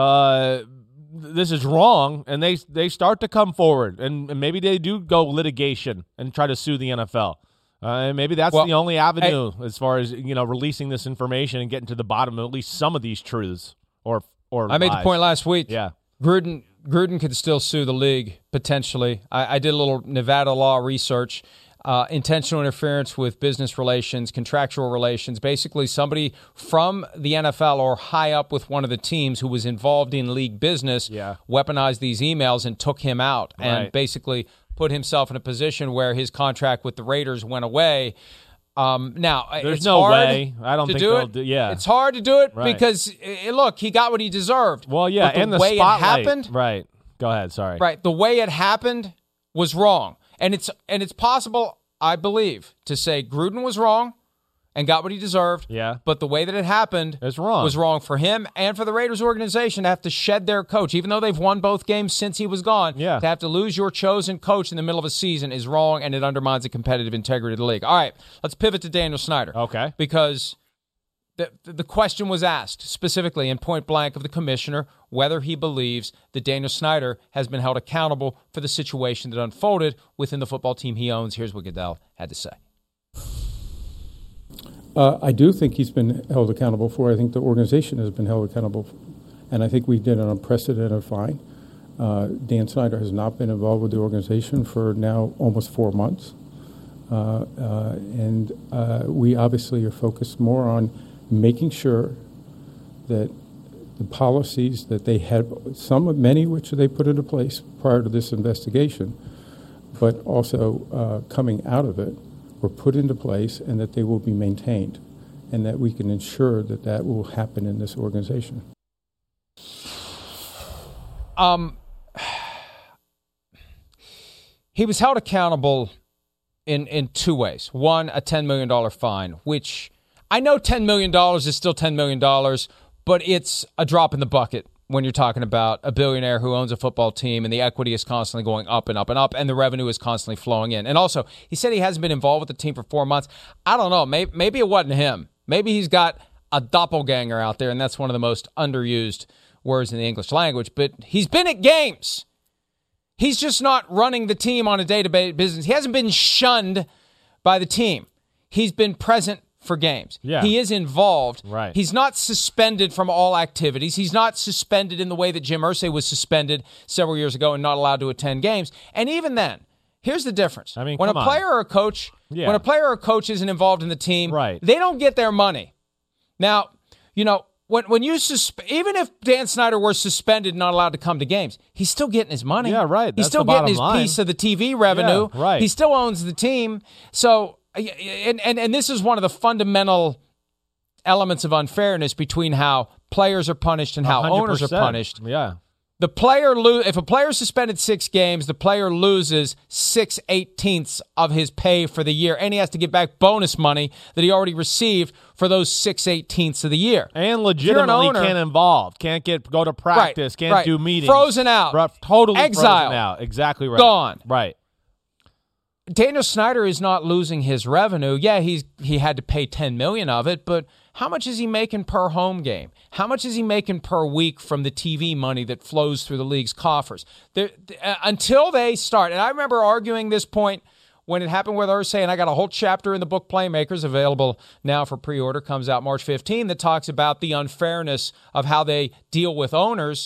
uh, this is wrong, and they they start to come forward, and, and maybe they do go litigation and try to sue the N F L. Uh, and maybe that's well, the only avenue I, as far as you know releasing this information and getting to the bottom of at least some of these truths. Or or I made lies. the point last week. Yeah, Gruden. Gruden could still sue the league, potentially. I, I did a little Nevada law research. Uh, intentional interference with business relations, contractual relations. Basically, somebody from the N F L or high up with one of the teams who was involved in league business yeah. weaponized these emails and took him out right. and basically put himself in a position where his contract with the Raiders went away. Um, now, there's it's no hard way. I don't to think do they'll it. do. Yeah, it's hard to do it right. because look, he got what he deserved. Well, yeah, but the and the way spotlight. it happened, right? Go ahead. Sorry. Right, the way it happened was wrong, and it's and it's possible, I believe, to say Gruden was wrong and got what he deserved. Yeah. But the way that it happened it's wrong. was wrong for him and for the Raiders organization to have to shed their coach, even though they've won both games since he was gone. Yeah. To have to lose your chosen coach in the middle of a season is wrong, and it undermines the competitive integrity of the league. All right, let's pivot to Daniel Snyder. Okay. Because the the question was asked specifically in point blank of the commissioner whether he believes that Daniel Snyder has been held accountable for the situation that unfolded within the football team he owns. Here's what Goodell had to say. Uh, I do think he's been held accountable for. I think the organization has been held accountable and I think we did an unprecedented fine. Uh, Dan Snyder has not been involved with the organization for now almost four months. Uh, uh, and uh, we obviously are focused more on making sure that the policies that they had, some of many which they put into place prior to this investigation, but also uh, coming out of it, were put into place and that they will be maintained, and that we can ensure that that will happen in this organization. Um, he was held accountable in, in two ways. One, a ten million dollars fine, which I know ten million dollars is still ten million dollars, but it's a drop in the bucket when you're talking about a billionaire who owns a football team and the equity is constantly going up and up and up and the revenue is constantly flowing in. And also, he said he hasn't been involved with the team for four months. I don't know. Maybe, maybe it wasn't him. Maybe he's got a doppelganger out there, and that's one of the most underused words in the English language. But he's been at games. He's just not running the team on a day-to-day business. He hasn't been shunned by the team. He's been present for games. Yeah. He is involved. Right. He's not suspended from all activities. He's not suspended in the way that Jim Irsay was suspended several years ago and not allowed to attend games. And even then, here's the difference. I mean, when a come player on. or a coach, Yeah. when a player or a coach isn't involved in the team, Right. they don't get their money. Now, you know, when when you susp- even if Dan Snyder were suspended and not allowed to come to games, he's still getting his money. Yeah, right. He's That's still the getting bottom his line. piece of the T V revenue. Yeah, right. He still owns the team. So, and and and this is one of the fundamental elements of unfairness between how players are punished and how one hundred owners are percent. punished. Yeah. The player lo- if a player is suspended six games, the player loses six eighteenths of his pay for the year, and he has to give back bonus money that he already received for those six eighteenths of the year. And legitimately owner- can't involve, can't get go to practice, Right, can't right. do meetings. Frozen out. Right, totally Exiled. frozen out. Exactly right. Gone. Right. Daniel Snyder is not losing his revenue. Yeah, he's he had to pay ten million dollars of it, but how much is he making per home game? How much is he making per week from the T V money that flows through the league's coffers? There, uh, until they start, and I remember arguing this point when it happened with Irsay, and I got a whole chapter in the book Playmakers available now for pre-order, comes out March fifteenth, that talks about the unfairness of how they deal with owners.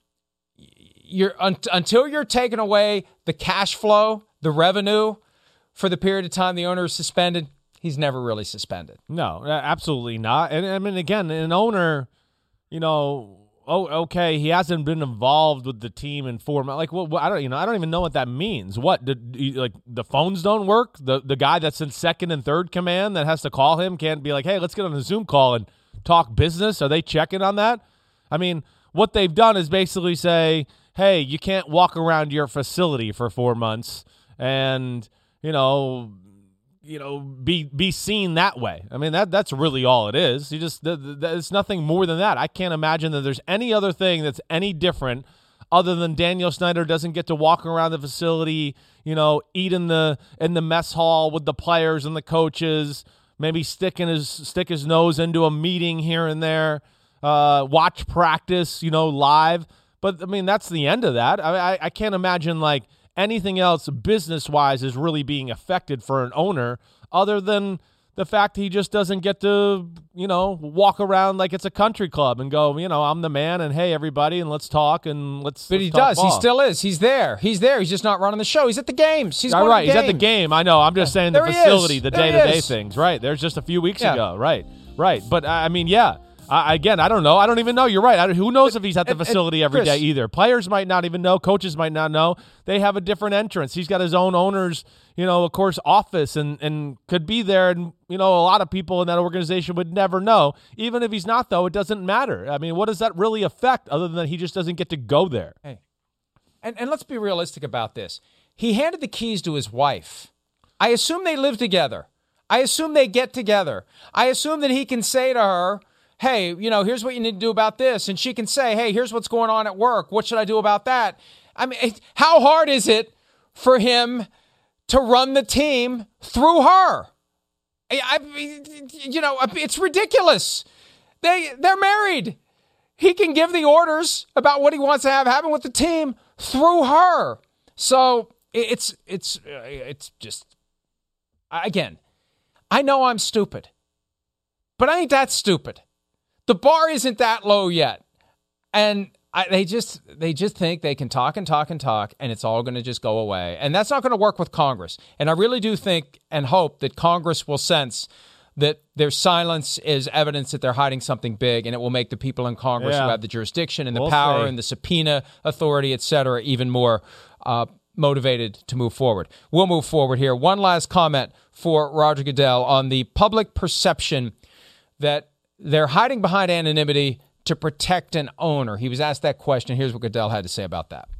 You're un- until you're taking away the cash flow, the revenue, for the period of time the owner is suspended, he's never really suspended. No, absolutely not. And I mean, again, an owner, you know, oh, okay, he hasn't been involved with the team in four months. Like, well, I don't, you know, I don't even know what that means. What, did, like, the phones don't work? The the guy that's in second and third command that has to call him can't be like, hey, let's get on a Zoom call and talk business. Are they checking on that? I mean, what they've done is basically say, hey, you can't walk around your facility for four months and, you know, you know, be be seen that way. I mean, that that's really all it is. You just th- th- it's nothing more than that. I can't imagine that there's any other thing that's any different other than Daniel Snyder doesn't get to walk around the facility, you know, eat in the in the mess hall with the players and the coaches, maybe stick in his stick his nose into a meeting here and there, uh, watch practice, you know, live. But I mean, that's the end of that. I I, I can't imagine like anything else business-wise is really being affected for an owner other than the fact he just doesn't get to, you know, walk around like it's a country club and go, you know, I'm the man and hey, everybody, and let's talk and let's But let's he talk does. ball. He still is. He's there. He's there. He's just not running the show. He's at the games. He's All going right, to the he's at the games. game. I know. I'm just saying the There he facility, is. the There he day-to-day is. things. Right. There's just a few weeks Yeah. ago. Right. Right. But I mean, yeah. I, again, I don't know. I don't even know. You're right. I, who knows if he's at the and- and facility every Chris- day either? Players might not even know. Coaches might not know. They have a different entrance. He's got his own owner's, you know, of course, office and, and could be there. And, you know, a lot of people in that organization would never know. Even if he's not, though, it doesn't matter. I mean, what does that really affect other than he just doesn't get to go there? Hey, and, and let's be realistic about this. He handed the keys to his wife. I assume they live together. I assume they get together. I assume that he can say to her, hey, you know, here's what you need to do about this. And she can say, hey, here's what's going on at work. What should I do about that? I mean, it, how hard is it for him to run the team through her? I, I, you know, it's ridiculous. They, they're married. He can give the orders about what he wants to have happen with the team through her. So it's, it's, it's just, again, I know I'm stupid, but I ain't that stupid. The bar isn't that low yet. and I, they just they just think they can talk and talk and talk, and it's all going to just go away. And that's not going to work with Congress. And I really do think and hope that Congress will sense that their silence is evidence that they're hiding something big, and it will make the people in Congress yeah. who have the jurisdiction and the we'll power see. and the subpoena authority, et cetera, even more uh, motivated to move forward. We'll move forward here. One last comment for Roger Goodell on the public perception that they're hiding behind anonymity to protect an owner. He was asked that question. Here's what Goodell had to say about that.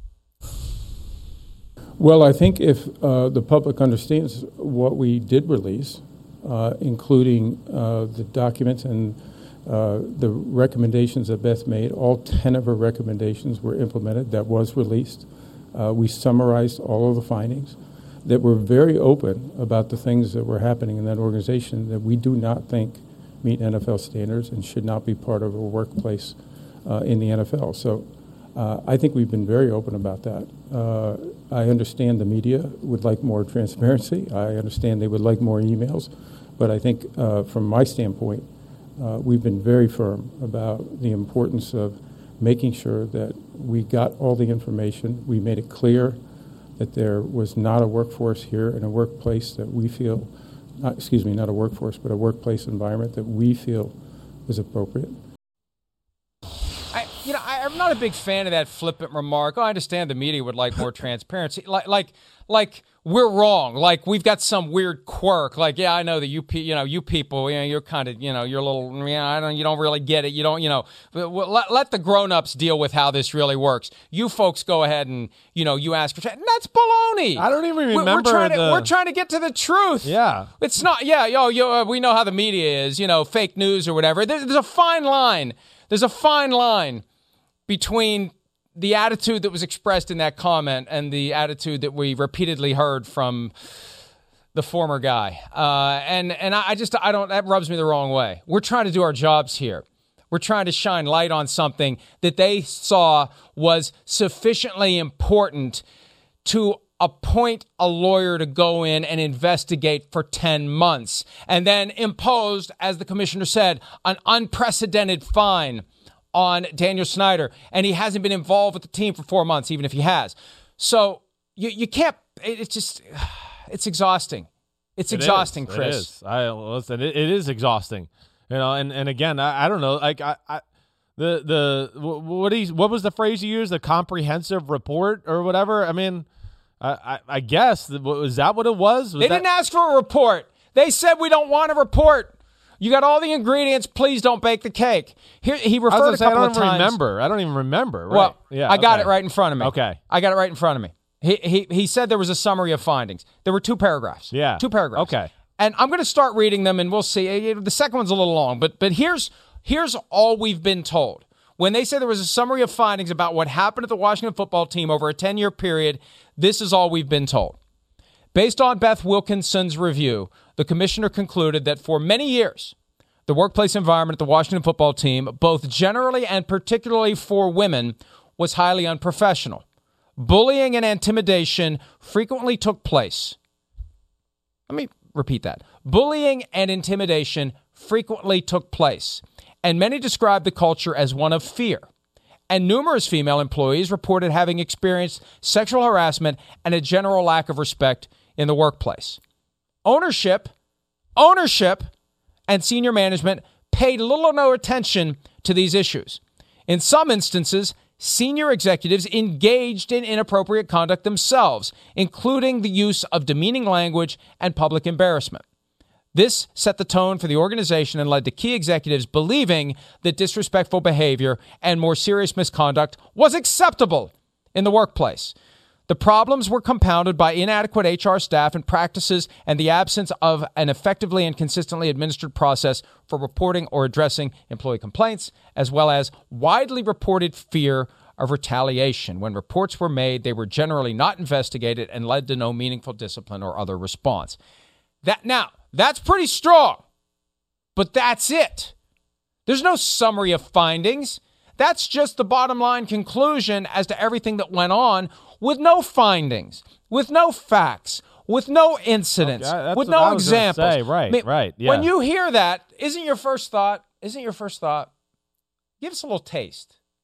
Well, I think if uh, the public understands what we did release, uh, including uh, the documents and uh, the recommendations that Beth made, all ten of her recommendations were implemented. That was released. Uh, we summarized all of the findings, that we're very open about the things that were happening in that organization that we do not think meet N F L standards and should not be part of a workplace uh, in the N F L. So uh, I think we've been very open about that. Uh, I understand the media would like more transparency. I understand they would like more emails. But I think uh, from my standpoint, uh, we've been very firm about the importance of making sure that we got all the information. We made it clear that there was not a workforce here in a workplace that we feel Not, excuse me, not a workforce, but a workplace environment that we feel was appropriate. I, you know, I, I'm not a big fan of that flippant remark. Oh, I understand the media would like more transparency. Like, like, like we're wrong. Like we've got some weird quirk. Like, yeah, I know that you, pe- you know, you people, you know, you're kind of, you know, you're a little, you know, I don't, you don't really get it. You don't, you know, but let, let the grown-ups deal with how this really works. You folks go ahead and, you know, you ask for, and that's baloney. I don't even remember. We're, we're trying to, the... we're trying to get to the truth. Yeah. It's not, yeah, yo, yo, uh, we know how the media is, you know, fake news or whatever. There, there's a fine line. There's a fine line between the attitude that was expressed in that comment and the attitude that we repeatedly heard from the former guy. Uh, and and I just, I don't, that rubs me the wrong way. We're trying to do our jobs here. We're trying to shine light on something that they saw was sufficiently important to appoint a lawyer to go in and investigate for ten months and then imposed, as the commissioner said, an unprecedented fine on Daniel Snyder, and he hasn't been involved with the team for four months, even if he has. So you you can't. It's just it's exhausting. It's it exhausting, is. Chris. It is. I listen. It, it is exhausting. You know, and, and again, I, I don't know. Like I, I the the what he what was the phrase he used? The comprehensive report or whatever. I mean, I I, I guess was that what it was? was they that- didn't ask for a report. They said we don't want a report. You got all the ingredients. Please don't bake the cake. Here he referred I a was say, couple I of don't times. remember. I don't even remember. Right. Well, yeah, I got okay. it right in front of me. Okay. I got it right in front of me. He he he said there was a summary of findings. There were two paragraphs. Yeah. Two paragraphs. Okay. And I'm going to start reading them, and we'll see. The second one's a little long, but but here's here's all we've been told. When they say there was a summary of findings about what happened at the Washington football team over a ten-year period, this is all we've been told. Based on Beth Wilkinson's review, the commissioner concluded that for many years, the workplace environment at the Washington football team, both generally and particularly for women, was highly unprofessional. Bullying and intimidation frequently took place. Let me repeat that. Bullying and intimidation frequently took place, and many described the culture as one of fear. And numerous female employees reported having experienced sexual harassment and a general lack of respect in the workplace. Ownership, ownership, and senior management paid little or no attention to these issues. In some instances, senior executives engaged in inappropriate conduct themselves, including the use of demeaning language and public embarrassment. This set the tone for the organization and led to key executives believing that disrespectful behavior and more serious misconduct was acceptable in the workplace. The problems were compounded by inadequate H R staff and practices and the absence of an effectively and consistently administered process for reporting or addressing employee complaints, as well as widely reported fear of retaliation. When reports were made, they were generally not investigated and led to no meaningful discipline or other response. That now, that's pretty strong, but that's it. There's no summary of findings. That's just the bottom line conclusion as to everything that went on, with no findings, with no facts, with no incidents, Okay, with what I no was gonna examples. say. Right, I mean, right, yeah. When you hear that, isn't your first thought, isn't your first thought, give us a little taste.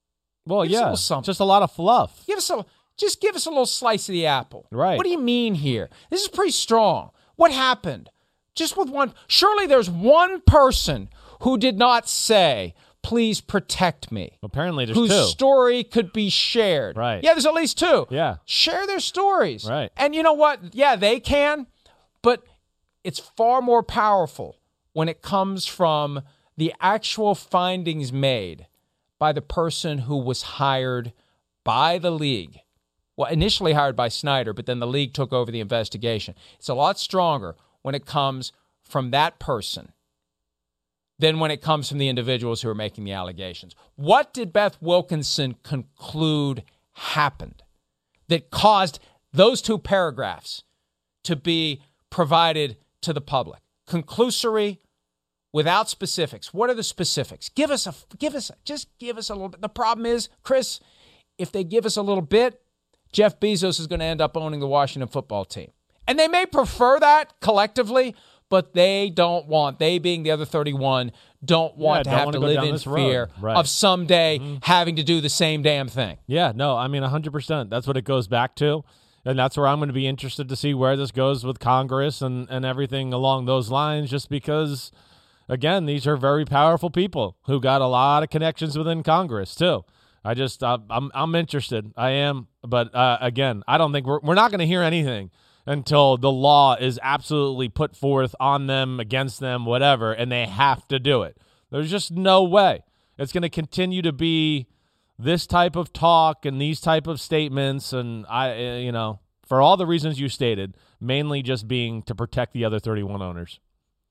Well, give us a yeah, little something. just a lot of fluff. Give us a just give us a little slice of the apple. Right. What do you mean here? This is pretty strong. What happened? Just with one. Surely there's one person who did not say, please protect me. Apparently there's whose two. story could be shared. Right. Yeah, there's at least two. Yeah. Share their stories. Right. And you know what? Yeah, they can, but it's far more powerful when it comes from the actual findings made by the person who was hired by the league. Well, initially hired by Snyder, but then the league took over the investigation. It's a lot stronger when it comes from that person than when it comes from the individuals who are making the allegations. What did Beth Wilkinson conclude happened that caused those two paragraphs to be provided to the public? Conclusory, without specifics. What are the specifics? Give us a, give us, just give us a little bit. The problem is, Chris, if they give us a little bit, Jeff Bezos is going to end up owning the Washington football team. And they may prefer that collectively, but they don't want, they being the other thirty-one, don't want yeah, to don't have to go live down in this fear road. Right. of someday mm-hmm. having to do the same damn thing. Yeah, no, I mean, one hundred percent. That's what it goes back to. And that's where I'm going to be interested to see where this goes with Congress and, and everything along those lines, just because, again, these are very powerful people who got a lot of connections within Congress, too. I just, uh, I'm I'm interested. I am. But, uh, again, I don't think we're, we're not going to hear anything until the law is absolutely put forth on them, against them, whatever, and they have to do it. There's just no way. It's going to continue to be this type of talk and these type of statements, and, I, you know, for all the reasons you stated, mainly just being to protect the other thirty-one owners.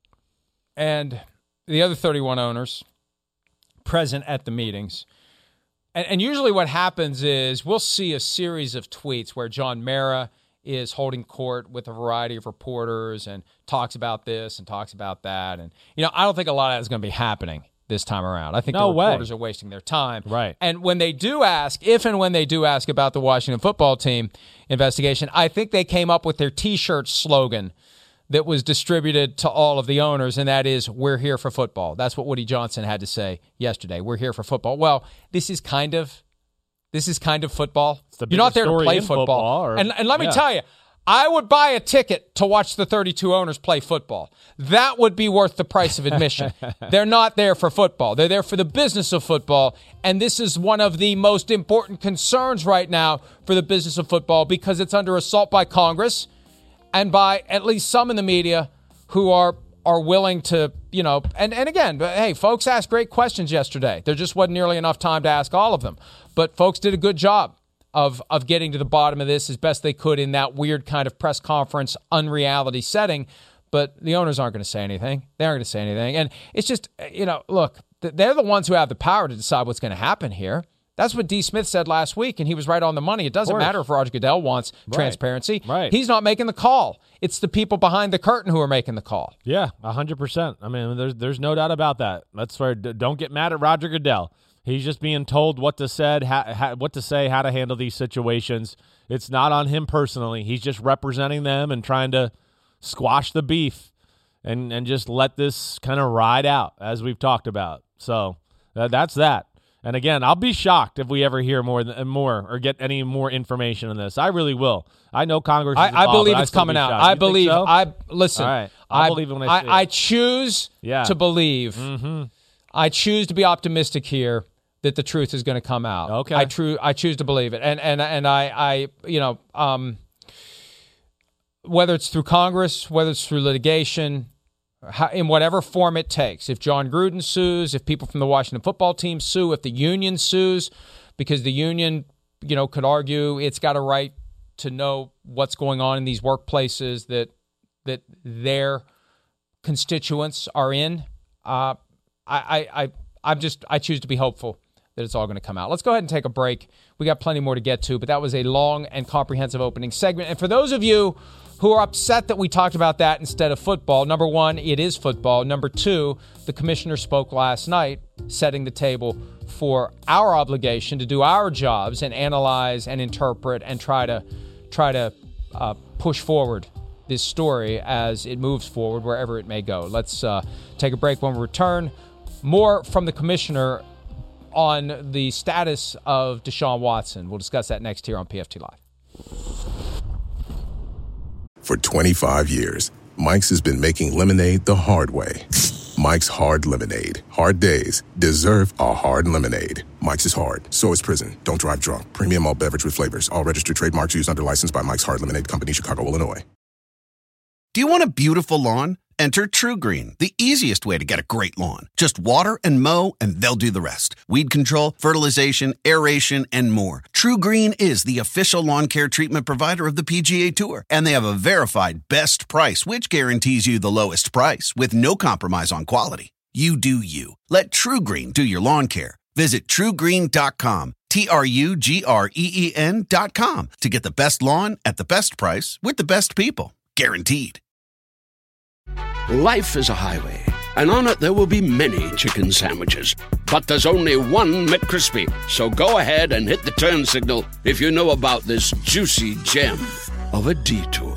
And the other thirty-one owners present at the meetings. And, and usually what happens is we'll see a series of tweets where John Mara is holding court with a variety of reporters and talks about this and talks about that. And, you know, I don't think a lot of that is going to be happening this time around. I think no the reporters way. are wasting their time. Right. And when they do ask, if and when they do ask about the Washington football team investigation, I think they came up with their T-shirt slogan that was distributed to all of the owners, and that is, we're here for football. That's what Woody Johnson had to say yesterday. We're here for football. Well, this is kind of this is kind of football. You're not there to play football. football or, and, and let me yeah. tell you, I would buy a ticket to watch the thirty-two owners play football. That would be worth the price of admission. They're not there for football. They're there for the business of football, and this is one of the most important concerns right now for the business of football because it's under assault by Congress and by at least some in the media who are are willing to, you know, and, and again, hey, folks asked great questions yesterday. There just wasn't nearly enough time to ask all of them. But folks did a good job of of getting to the bottom of this as best they could in that weird kind of press conference, unreality setting. But the owners aren't going to say anything. They aren't going to say anything. And it's just, you know, look, they're the ones who have the power to decide what's going to happen here. That's what D. Smith said last week, and he was right on the money. It doesn't matter if Roger Goodell wants right. transparency. Right. He's not making the call. It's the people behind the curtain who are making the call. Yeah, one hundred percent. I mean, there's there's no doubt about that. That's where don't get mad at Roger Goodell. He's just being told what to said, ha, ha, what to say, how to handle these situations. It's not on him personally. He's just representing them and trying to squash the beef and, and just let this kind of ride out, as we've talked about. So uh, that's that. And again, I'll be shocked if we ever hear more more or get any more information on this. I really will. I know Congress is I, involved, I believe but it's I coming out. shocked. I You think believe. so? I listen. All right. I'll I believe it when I I, see it. I choose Yeah. to believe. Mm-hmm. I choose to be optimistic here that the truth is going to come out. Okay. I true. I choose to believe it, and and and I I you know um. Whether it's through Congress, whether it's through litigation, how, in whatever form it takes. If John Gruden sues, if people from the Washington football team sue, if the union sues, because the union, you know, could argue it's got a right to know what's going on in these workplaces that that their constituents are in. Uh, I, I, I, I'm just, I choose to be hopeful that it's all going to come out. Let's go ahead and take a break. We got plenty more to get to, but that was a long and comprehensive opening segment. And for those of you who are upset that we talked about that instead of football, number one, it is football. Number two, the commissioner spoke last night, setting the table for our obligation to do our jobs and analyze and interpret and try to try to uh, push forward this story as it moves forward wherever it may go. Let's uh, take a break. When we return, more from the commissioner on the status of Deshaun Watson. We'll discuss that next here on P F T Live. For twenty-five years, Mike's has been making lemonade the hard way. Mike's Hard Lemonade. Hard days deserve a hard lemonade. Mike's is hard, so is prison. Don't drive drunk. Premium malt beverage with flavors. All registered trademarks used under license by Mike's Hard Lemonade Company, Chicago, Illinois. Do you want a beautiful lawn? Enter TruGreen, the easiest way to get a great lawn. Just water and mow, and they'll do the rest. Weed control, fertilization, aeration, and more. TruGreen is the official lawn care treatment provider of the P G A Tour, and they have a verified best price, which guarantees you the lowest price with no compromise on quality. You do you. Let TruGreen do your lawn care. Visit True Green dot com, T R U G R E E N dot com, to get the best lawn at the best price with the best people. Guaranteed. Life is a highway, and on it there will be many chicken sandwiches. But there's only one McCrispy. So go ahead and hit the turn signal if you know about this juicy gem of a detour.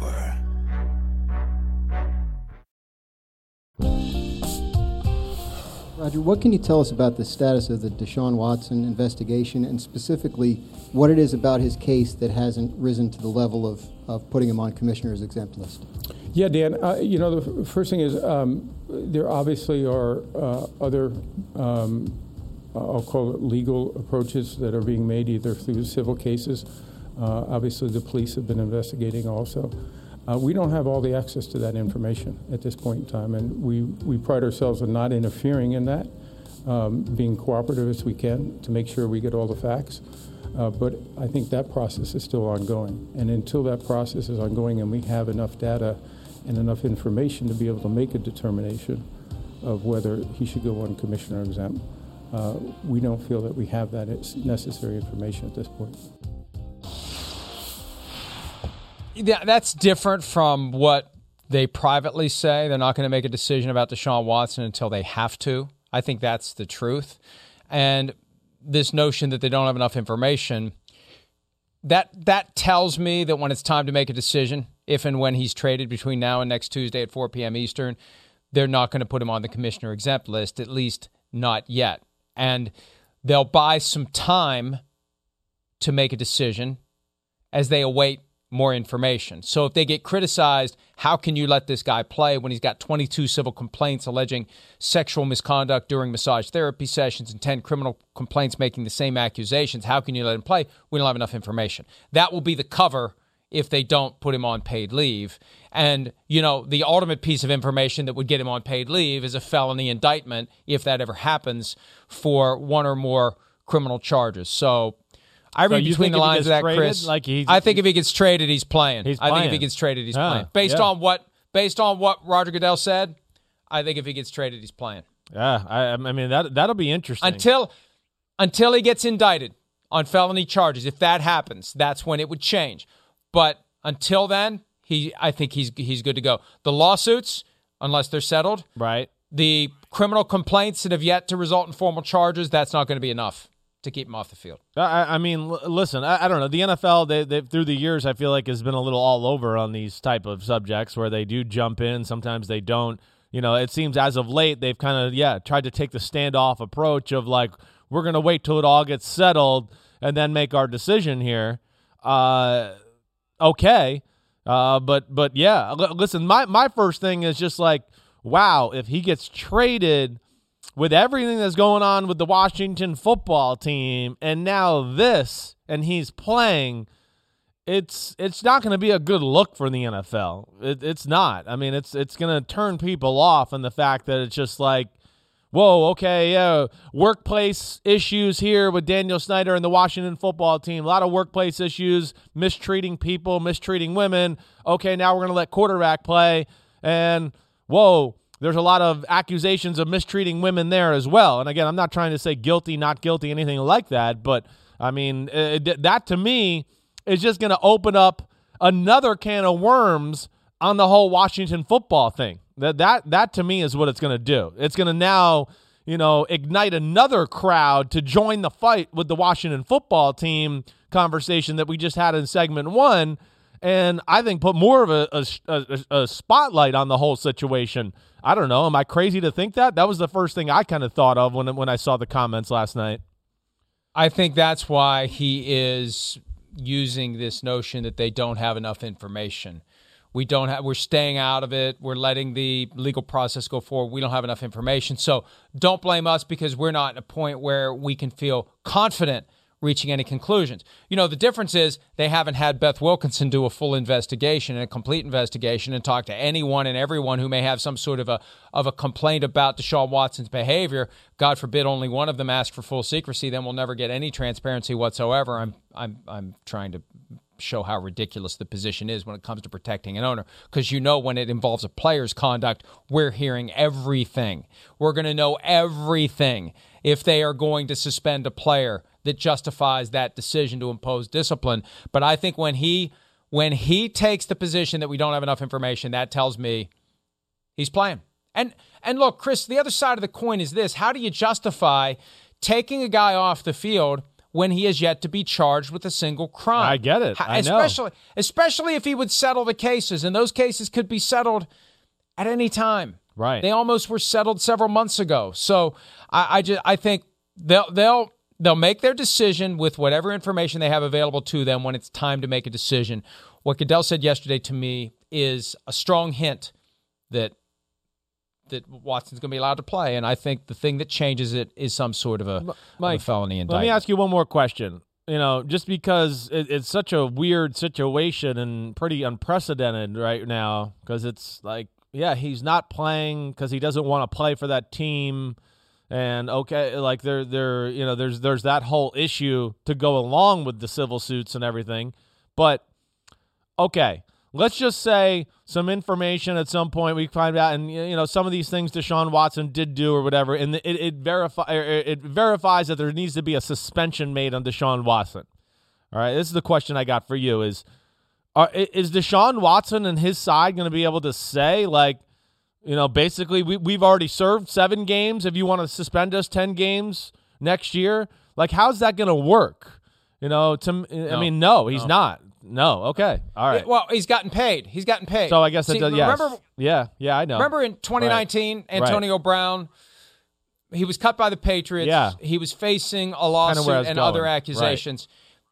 Roger, what can you tell us about the status of the Deshaun Watson investigation, and specifically what it is about his case that hasn't risen to the level of, of putting him on commissioner's exempt list? Yeah, Dan, uh, you know, the f- first thing is um, there obviously are uh, other, um, I'll call it legal approaches that are being made either through civil cases. Uh, obviously, the police have been investigating also. Uh, we don't have all the access to that information at this point in time, and we, we pride ourselves on not interfering in that, um, being cooperative as we can to make sure we get all the facts. Uh, but I think that process is still ongoing. And until that process is ongoing and we have enough data and enough information to be able to make a determination of whether he should go on commissioner exempt, uh, we don't feel that we have that necessary information at this point. Yeah, that's different from what they privately say. They're not going to make a decision about Deshaun Watson until they have to. I think that's the truth. And this notion that they don't have enough information, that that tells me that when it's time to make a decision, if and when he's traded between now and next Tuesday at four p.m. Eastern, they're not going to put him on the commissioner exempt list, at least not yet. And they'll buy some time to make a decision as they await more information. So if they get criticized, how can you let this guy play when he's got twenty-two civil complaints alleging sexual misconduct during massage therapy sessions and ten criminal complaints making the same accusations? How can you let him play? We don't have enough information. That will be the cover if they don't put him on paid leave. And, you know, the ultimate piece of information that would get him on paid leave is a felony indictment, if that ever happens, for one or more criminal charges. So I read so between the lines of that, traded? Chris. Like he's, I think if he gets traded, he's playing. He's I playing. think if he gets traded, he's yeah, playing. Based yeah. on what based on what Roger Goodell said, I think if he gets traded, he's playing. Yeah, I, I mean, that, that'll be interesting. Until, until he gets indicted on felony charges, if that happens, that's when it would change. But until then, he I think he's he's good to go. The lawsuits, unless they're settled, right? The criminal complaints that have yet to result in formal charges, that's not going to be enough to keep him off the field. I, I mean, l- listen, I, I don't know. The N F L, they, they through the years, I feel like has been a little all over on these type of subjects where they do jump in. Sometimes they don't. You know, it seems as of late they've kind of, yeah, tried to take the standoff approach of like, we're going to wait till it all gets settled and then make our decision here. Uh, okay. Uh, but, but yeah, l- listen, my, my first thing is just like, wow, if he gets traded with everything that's going on with the Washington football team, and now this, and he's playing, it's it's not going to be a good look for the N F L. It, it's not. I mean, it's it's going to turn people off, and the fact that it's just like, whoa, okay, yeah, workplace issues here with Daniel Snyder and the Washington football team. A lot of workplace issues, mistreating people, mistreating women. Okay, now we're going to let quarterback play, and whoa, there's a lot of accusations of mistreating women there as well. And again, I'm not trying to say guilty, not guilty, anything like that. But, I mean, it, that to me is just going to open up another can of worms on the whole Washington football thing. That, that, that to me is what it's going to do. It's going to now, you know, ignite another crowd to join the fight with the Washington football team conversation that we just had in segment one. And I think put more of a, a, a, a spotlight on the whole situation. I don't know. Am I crazy to think that? That was the first thing I kind of thought of when when I saw the comments last night. I think that's why he is using this notion that they don't have enough information. We don't have, we're staying out of it. We're letting the legal process go forward. We don't have enough information. So don't blame us because we're not at a point where we can feel confident reaching any conclusions. You know, the difference is they haven't had Beth Wilkinson do a full investigation and a complete investigation and talk to anyone and everyone who may have some sort of a of a complaint about Deshaun Watson's behavior. God forbid only one of them ask for full secrecy, then we'll never get any transparency whatsoever. I'm I'm I'm trying to show how ridiculous the position is when it comes to protecting an owner, because you know when it involves a player's conduct, we're hearing everything. We're going to know everything if they are going to suspend a player that justifies that decision to impose discipline. But I think when he when he takes the position that we don't have enough information, that tells me he's playing. And and look, Chris, the other side of the coin is this. How do you justify taking a guy off the field when he has yet to be charged with a single crime? I get it. I especially, know. Especially if he would settle the cases, and those cases could be settled at any time. Right. They almost were settled several months ago. So I, I just I think they'll they'll they'll make their decision with whatever information they have available to them when it's time to make a decision. What Goodell said yesterday to me is a strong hint that that Watson's going to be allowed to play, and I think the thing that changes it is some sort of a, Mike, of a felony indictment. Let me ask you one more question. You know, just because it, it's such a weird situation and pretty unprecedented right now, because it's like, yeah, he's not playing because he doesn't want to play for that team, and okay, like there, there, you know, there's there's that whole issue to go along with the civil suits and everything, but okay. Let's just say some information at some point we find out, and you know some of these things Deshaun Watson did do or whatever, and it it, verify, it verifies that there needs to be a suspension made on Deshaun Watson. All right, this is the question I got for you: is are, is Deshaun Watson and his side going to be able to say, like, you know, basically we we've already served seven games. If you want to suspend us ten games next year, like how's that going to work? You know, to no. I mean, no, he's no. not. No, okay, all right. Well, he's gotten paid. He's gotten paid. So I guess that See, does, yes. Remember, yeah, yeah, I know. Remember in twenty nineteen, right. Antonio right. Brown, he was cut by the Patriots. Yeah. He was facing a lawsuit and going. other accusations.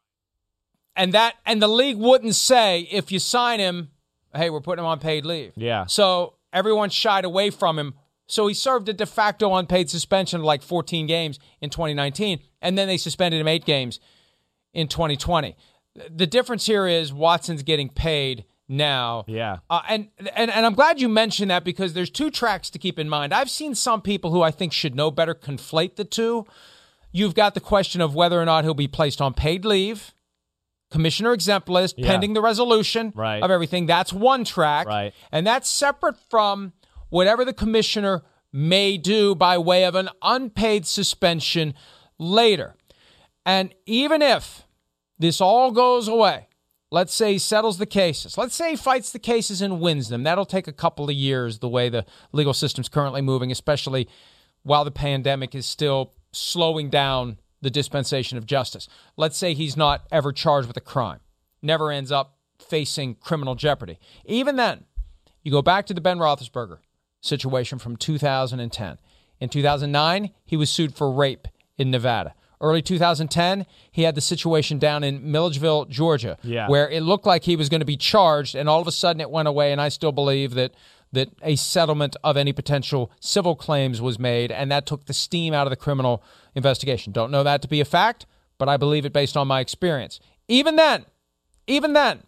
Right. And that and the league wouldn't say, if you sign him, hey, we're putting him on paid leave. Yeah. So everyone shied away from him. So he served a de facto unpaid suspension of like fourteen games in twenty nineteen, and then they suspended him eight games in twenty twenty. The difference here is Watson's getting paid now. Yeah. Uh, and, and and I'm glad you mentioned that, because there's two tracks to keep in mind. I've seen some people who I think should know better conflate the two. You've got the question of whether or not he'll be placed on paid leave, commissioner exempt list, yeah. pending the resolution right. of everything. That's one track. Right. And that's separate from whatever the commissioner may do by way of an unpaid suspension later. And even if this all goes away, let's say he settles the cases. Let's say he fights the cases and wins them. That'll take a couple of years, the way the legal system's currently moving, especially while the pandemic is still slowing down the dispensation of justice. Let's say he's not ever charged with a crime, never ends up facing criminal jeopardy. Even then, you go back to the Ben Roethlisberger situation from two thousand ten. In two thousand nine, he was sued for rape in Nevada. Early two thousand ten, he had the situation down in Milledgeville, Georgia, yeah. where it looked like he was going to be charged, and all of a sudden it went away, and I still believe that that a settlement of any potential civil claims was made, and that took the steam out of the criminal investigation. Don't know that to be a fact, but I believe it based on my experience. Even then, even then,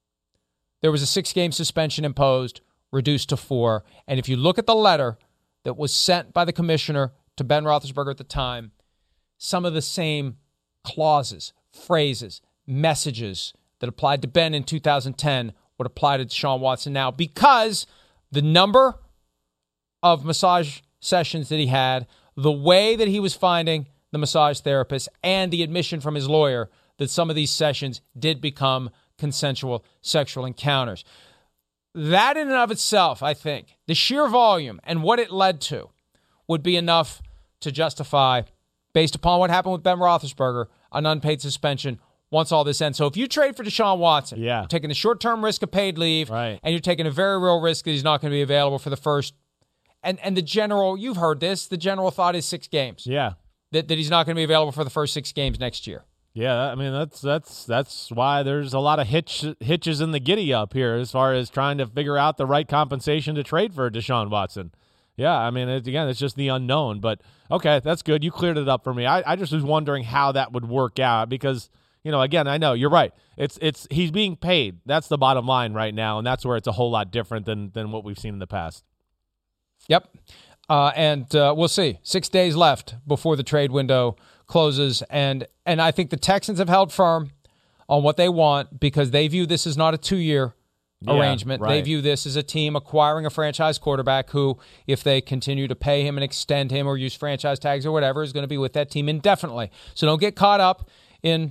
there was a six-game suspension imposed, reduced to four, and if you look at the letter that was sent by the commissioner to Ben Roethlisberger at the time, some of the same clauses, phrases, messages that applied to Ben in two thousand ten would apply to Deshaun Watson now, because the number of massage sessions that he had, the way that he was finding the massage therapist, and the admission from his lawyer that some of these sessions did become consensual sexual encounters. That in and of itself, I think, the sheer volume and what it led to would be enough to justify, based upon what happened with Ben Roethlisberger, an unpaid suspension once all this ends. So if you trade for Deshaun Watson, yeah. you're taking the short-term risk of paid leave, right. and you're taking a very real risk that he's not going to be available for the first. And and the general, you've heard this, the general thought is six games. Yeah. that, that he's not going to be available for the first six games next year. Yeah, I mean that's that's that's why there's a lot of hitch, hitches in the giddy up here as far as trying to figure out the right compensation to trade for Deshaun Watson. Yeah, I mean, it, again, it's just the unknown. But, okay, that's good. You cleared it up for me. I, I just was wondering how that would work out because, you know, again, I know you're right. It's it's he's being paid. That's the bottom line right now, and that's where it's a whole lot different than than what we've seen in the past. Yep. Uh, and uh, we'll see. Six days left before the trade window closes. And, and I think the Texans have held firm on what they want because they view this as not a two-year Yeah, arrangement. right. They view this as a team acquiring a franchise quarterback who, if they continue to pay him and extend him or use franchise tags or whatever, is going to be with that team indefinitely. So don't get caught up in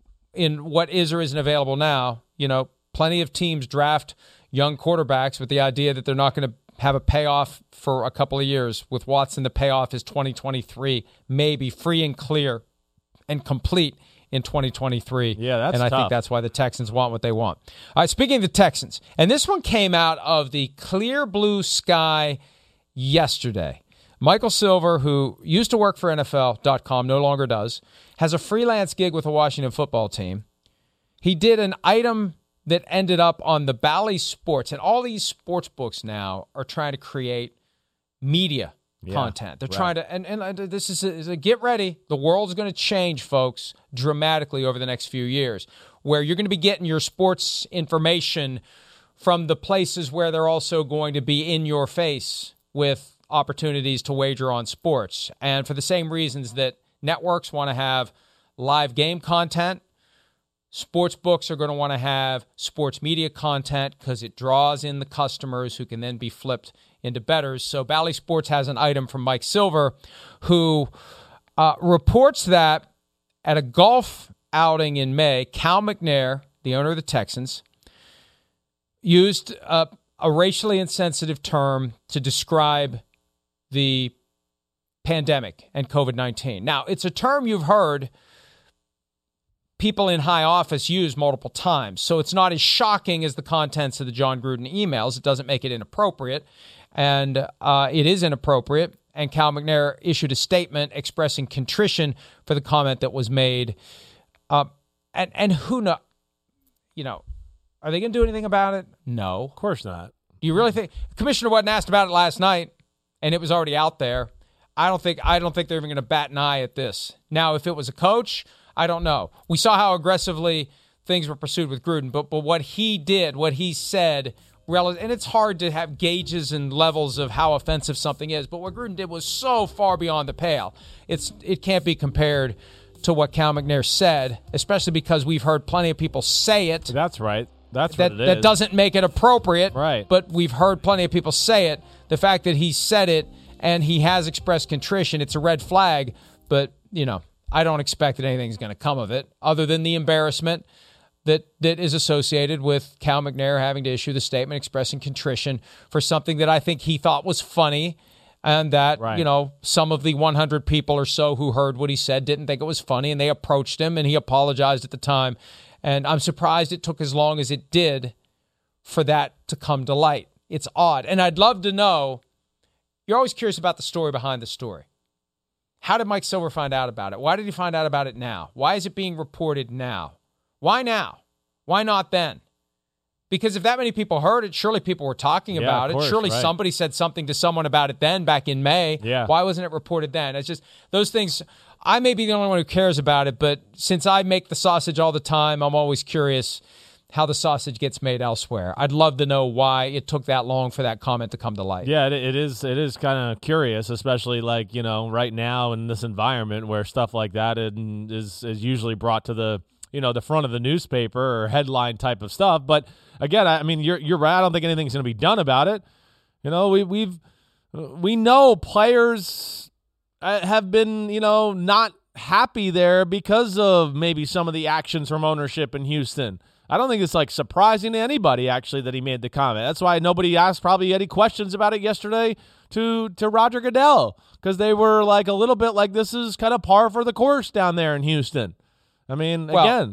in what is or isn't available now. You know, plenty of teams draft young quarterbacks with the idea that they're not going to have a payoff for a couple of years. With Watson, the payoff is twenty twenty-three, maybe free and clear and complete in twenty twenty-three. Yeah, that's And I tough. think that's why the Texans want what they want. All right, speaking of the Texans, and this one came out of the clear blue sky yesterday. Michael Silver, who used to work for N F L dot com, no longer does, has a freelance gig with the Washington football team. He did an item that ended up on the Bally Sports, and all these sports books now are trying to create media Yeah, content. They're right. trying to, and, and this is a, is a get ready. The world's going to change, folks, dramatically over the next few years, where you're going to be getting your sports information from the places where they're also going to be in your face with opportunities to wager on sports. And for the same reasons that networks want to have live game content, sports books are going to want to have sports media content because it draws in the customers who can then be flipped into bettors. So Bally Sports has an item from Mike Silver, who uh, reports that at a golf outing in May, Cal McNair, the owner of the Texans, used uh, a racially insensitive term to describe the pandemic and covid nineteen. Now, it's a term you've heard people in high office use multiple times, so it's not as shocking as the contents of the John Gruden emails. It doesn't make it inappropriate, and uh, it is inappropriate, and Cal McNair issued a statement expressing contrition for the comment that was made. Uh, and, and who know, you know, are they going to do anything about it? No. Of course not. Do you really think the commissioner wasn't asked about it last night, and it was already out there? I don't think I don't think they're even going to bat an eye at this. Now, if it was a coach, I don't know. We saw how aggressively things were pursued with Gruden, but but what he did, what he said, and it's hard to have gauges and levels of how offensive something is, but what Gruden did was so far beyond the pale. It's it can't be compared to what Cal McNair said, especially because we've heard plenty of people say it. That's right. That's that, what it is. that doesn't make it appropriate, Right. But we've heard plenty of people say it. The fact that he said it and he has expressed contrition, it's a red flag. But, you know, I don't expect that anything's going to come of it other than the embarrassment that that is associated with Cal McNair having to issue the statement expressing contrition for something that I think he thought was funny, and that, Right. you know, some of the one hundred people or so who heard what he said didn't think it was funny, and they approached him, and he apologized at the time. And I'm surprised it took as long as it did for that to come to light. It's odd. And I'd love to know, you're always curious about the story behind the story. How did Mike Silver find out about it? Why did he find out about it now? Why is it being reported now? Why now? Why not then? Because if that many people heard it, surely people were talking Yeah, about of it. course, Surely right. somebody said something to someone about it then, back in May. Yeah. Why wasn't it reported then? It's just those things. I may be the only one who cares about it, but since I make the sausage all the time, I'm always curious how the sausage gets made elsewhere. I'd love to know why it took that long for that comment to come to light. Yeah, it, it is. It is kind of curious, especially like, you know, right now in this environment where stuff like that is is usually brought to the, you know, the front of the newspaper or headline type of stuff. But again, I, I mean, you're you're right. I don't think anything's going to be done about it. You know, we we've we know players have been, you know, not happy there because of maybe some of the actions from ownership in Houston. I don't think it's like surprising to anybody actually that he made the comment. That's why nobody asked probably any questions about it yesterday to to Roger Goodell, because they were like a little bit like this is kind of par for the course down there in Houston. I mean, Well, again,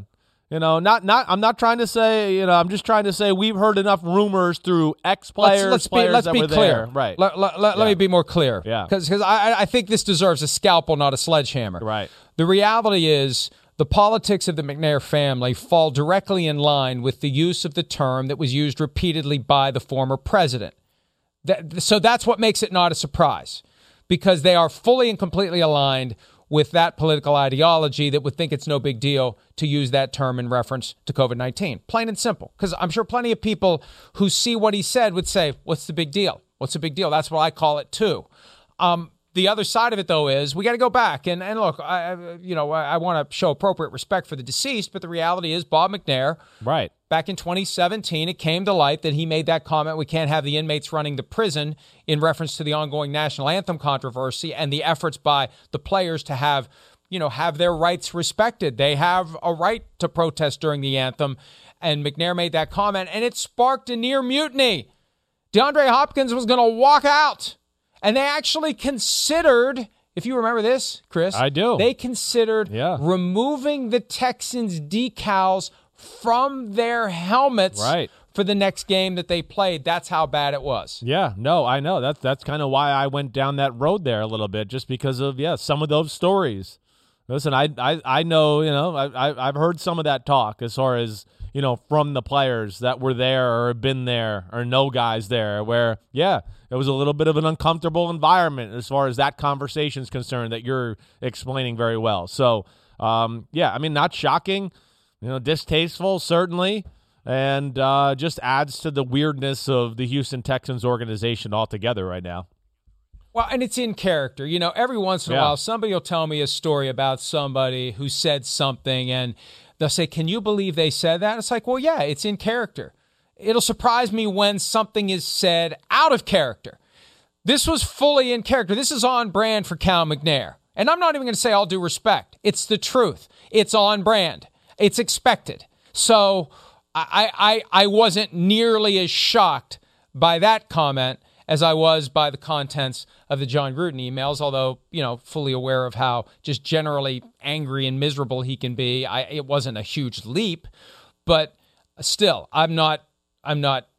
You know, not not. I'm not trying to say. You know, I'm just trying to say we've heard enough rumors through ex players. Let's, let's players be let's that be were clear. There. Right. Let, let, let, yeah. let me be more clear. Yeah. Because because I I think this deserves a scalpel, not a sledgehammer. Right. The reality is the politics of the McNair family fall directly in line with the use of the term that was used repeatedly by the former president. That, so that's what makes it not a surprise, because they are fully and completely aligned with that political ideology that would think it's no big deal to use that term in reference to COVID nineteen. Plain and simple. Because I'm sure plenty of people who see what he said would say, what's the big deal? What's the big deal? That's what I call it too. Um, the other side of it, though, is we got to go back. And, and look, I, you know, I, I want to show appropriate respect for the deceased, but the reality is Bob McNair, right. Back in twenty seventeen, it came to light that he made that comment, we can't have the inmates running the prison, in reference to the ongoing national anthem controversy and the efforts by the players to have, you know, have their rights respected. They have a right to protest during the anthem. And McNair made that comment, and it sparked a near mutiny. DeAndre Hopkins was going to walk out. And they actually considered, if you remember this, Chris. I do. They considered yeah. removing the Texans' decals from their helmets right. for the next game that they played. That's how bad it was. Yeah, no, I know. That's that's kind of why I went down that road there a little bit, just because of, yeah, some of those stories. Listen, I I, I know, you know, I, I've heard some of that talk as far as, you know, from the players that were there or have been there or know guys there where, yeah, it was a little bit of an uncomfortable environment as far as that conversation is concerned that you're explaining very well. So, um, yeah, I mean, not shocking. You know, distasteful, certainly, and uh, just adds to the weirdness of the Houston Texans organization altogether right now. Well, and it's in character. You know, every once in a yeah. while, somebody will tell me a story about somebody who said something, and they'll say, can you believe they said that? It's like, well, yeah, it's in character. It'll surprise me when something is said out of character. This was fully in character. This is on brand for Cal McNair. And I'm not even going to say all due respect. It's the truth. It's on brand. It's expected. So I, I I wasn't nearly as shocked by that comment as I was by the contents of the John Gruden emails, although, you know, fully aware of how just generally angry and miserable he can be. I, it wasn't a huge leap, but still, I'm not I'm not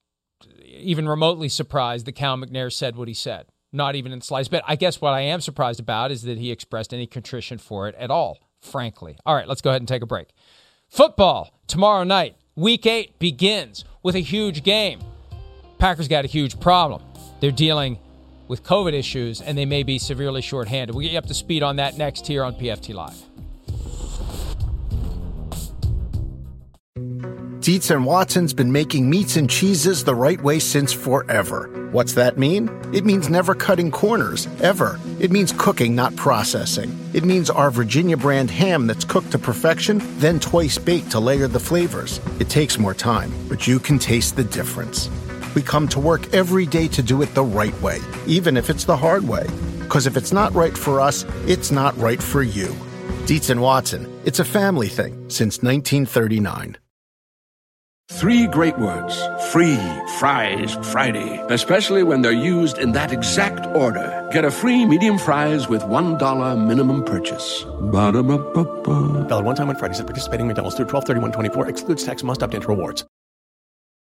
even remotely surprised that Cal McNair said what he said. Not even in the slightest bit. I guess what I am surprised about is that he expressed any contrition for it at all, frankly. All right, let's go ahead and take a break. Football tomorrow night. Week eight begins with a huge game. Packers got a huge problem. They're dealing with COVID issues, and they may be severely shorthanded. We'll get you up to speed on that next here on P F T Live. Dietz and Watson's been making meats and cheeses the right way since forever. What's that mean? It means never cutting corners, ever. It means cooking, not processing. It means our Virginia brand ham that's cooked to perfection, then twice baked to layer the flavors. It takes more time, but you can taste the difference. We come to work every day to do it the right way, even if it's the hard way. Because if it's not right for us, it's not right for you. Dietz and Watson, it's a family thing since nineteen thirty-nine. Three great words. Free. Fries Friday. Especially when they're used in that exact order. Get a free medium fries with one dollar minimum purchase. Ba-da-ba-ba-ba. Valid one time on Fridays at participating McDonald's through twelve thirty-one twenty-four. Excludes tax. Must opt into rewards.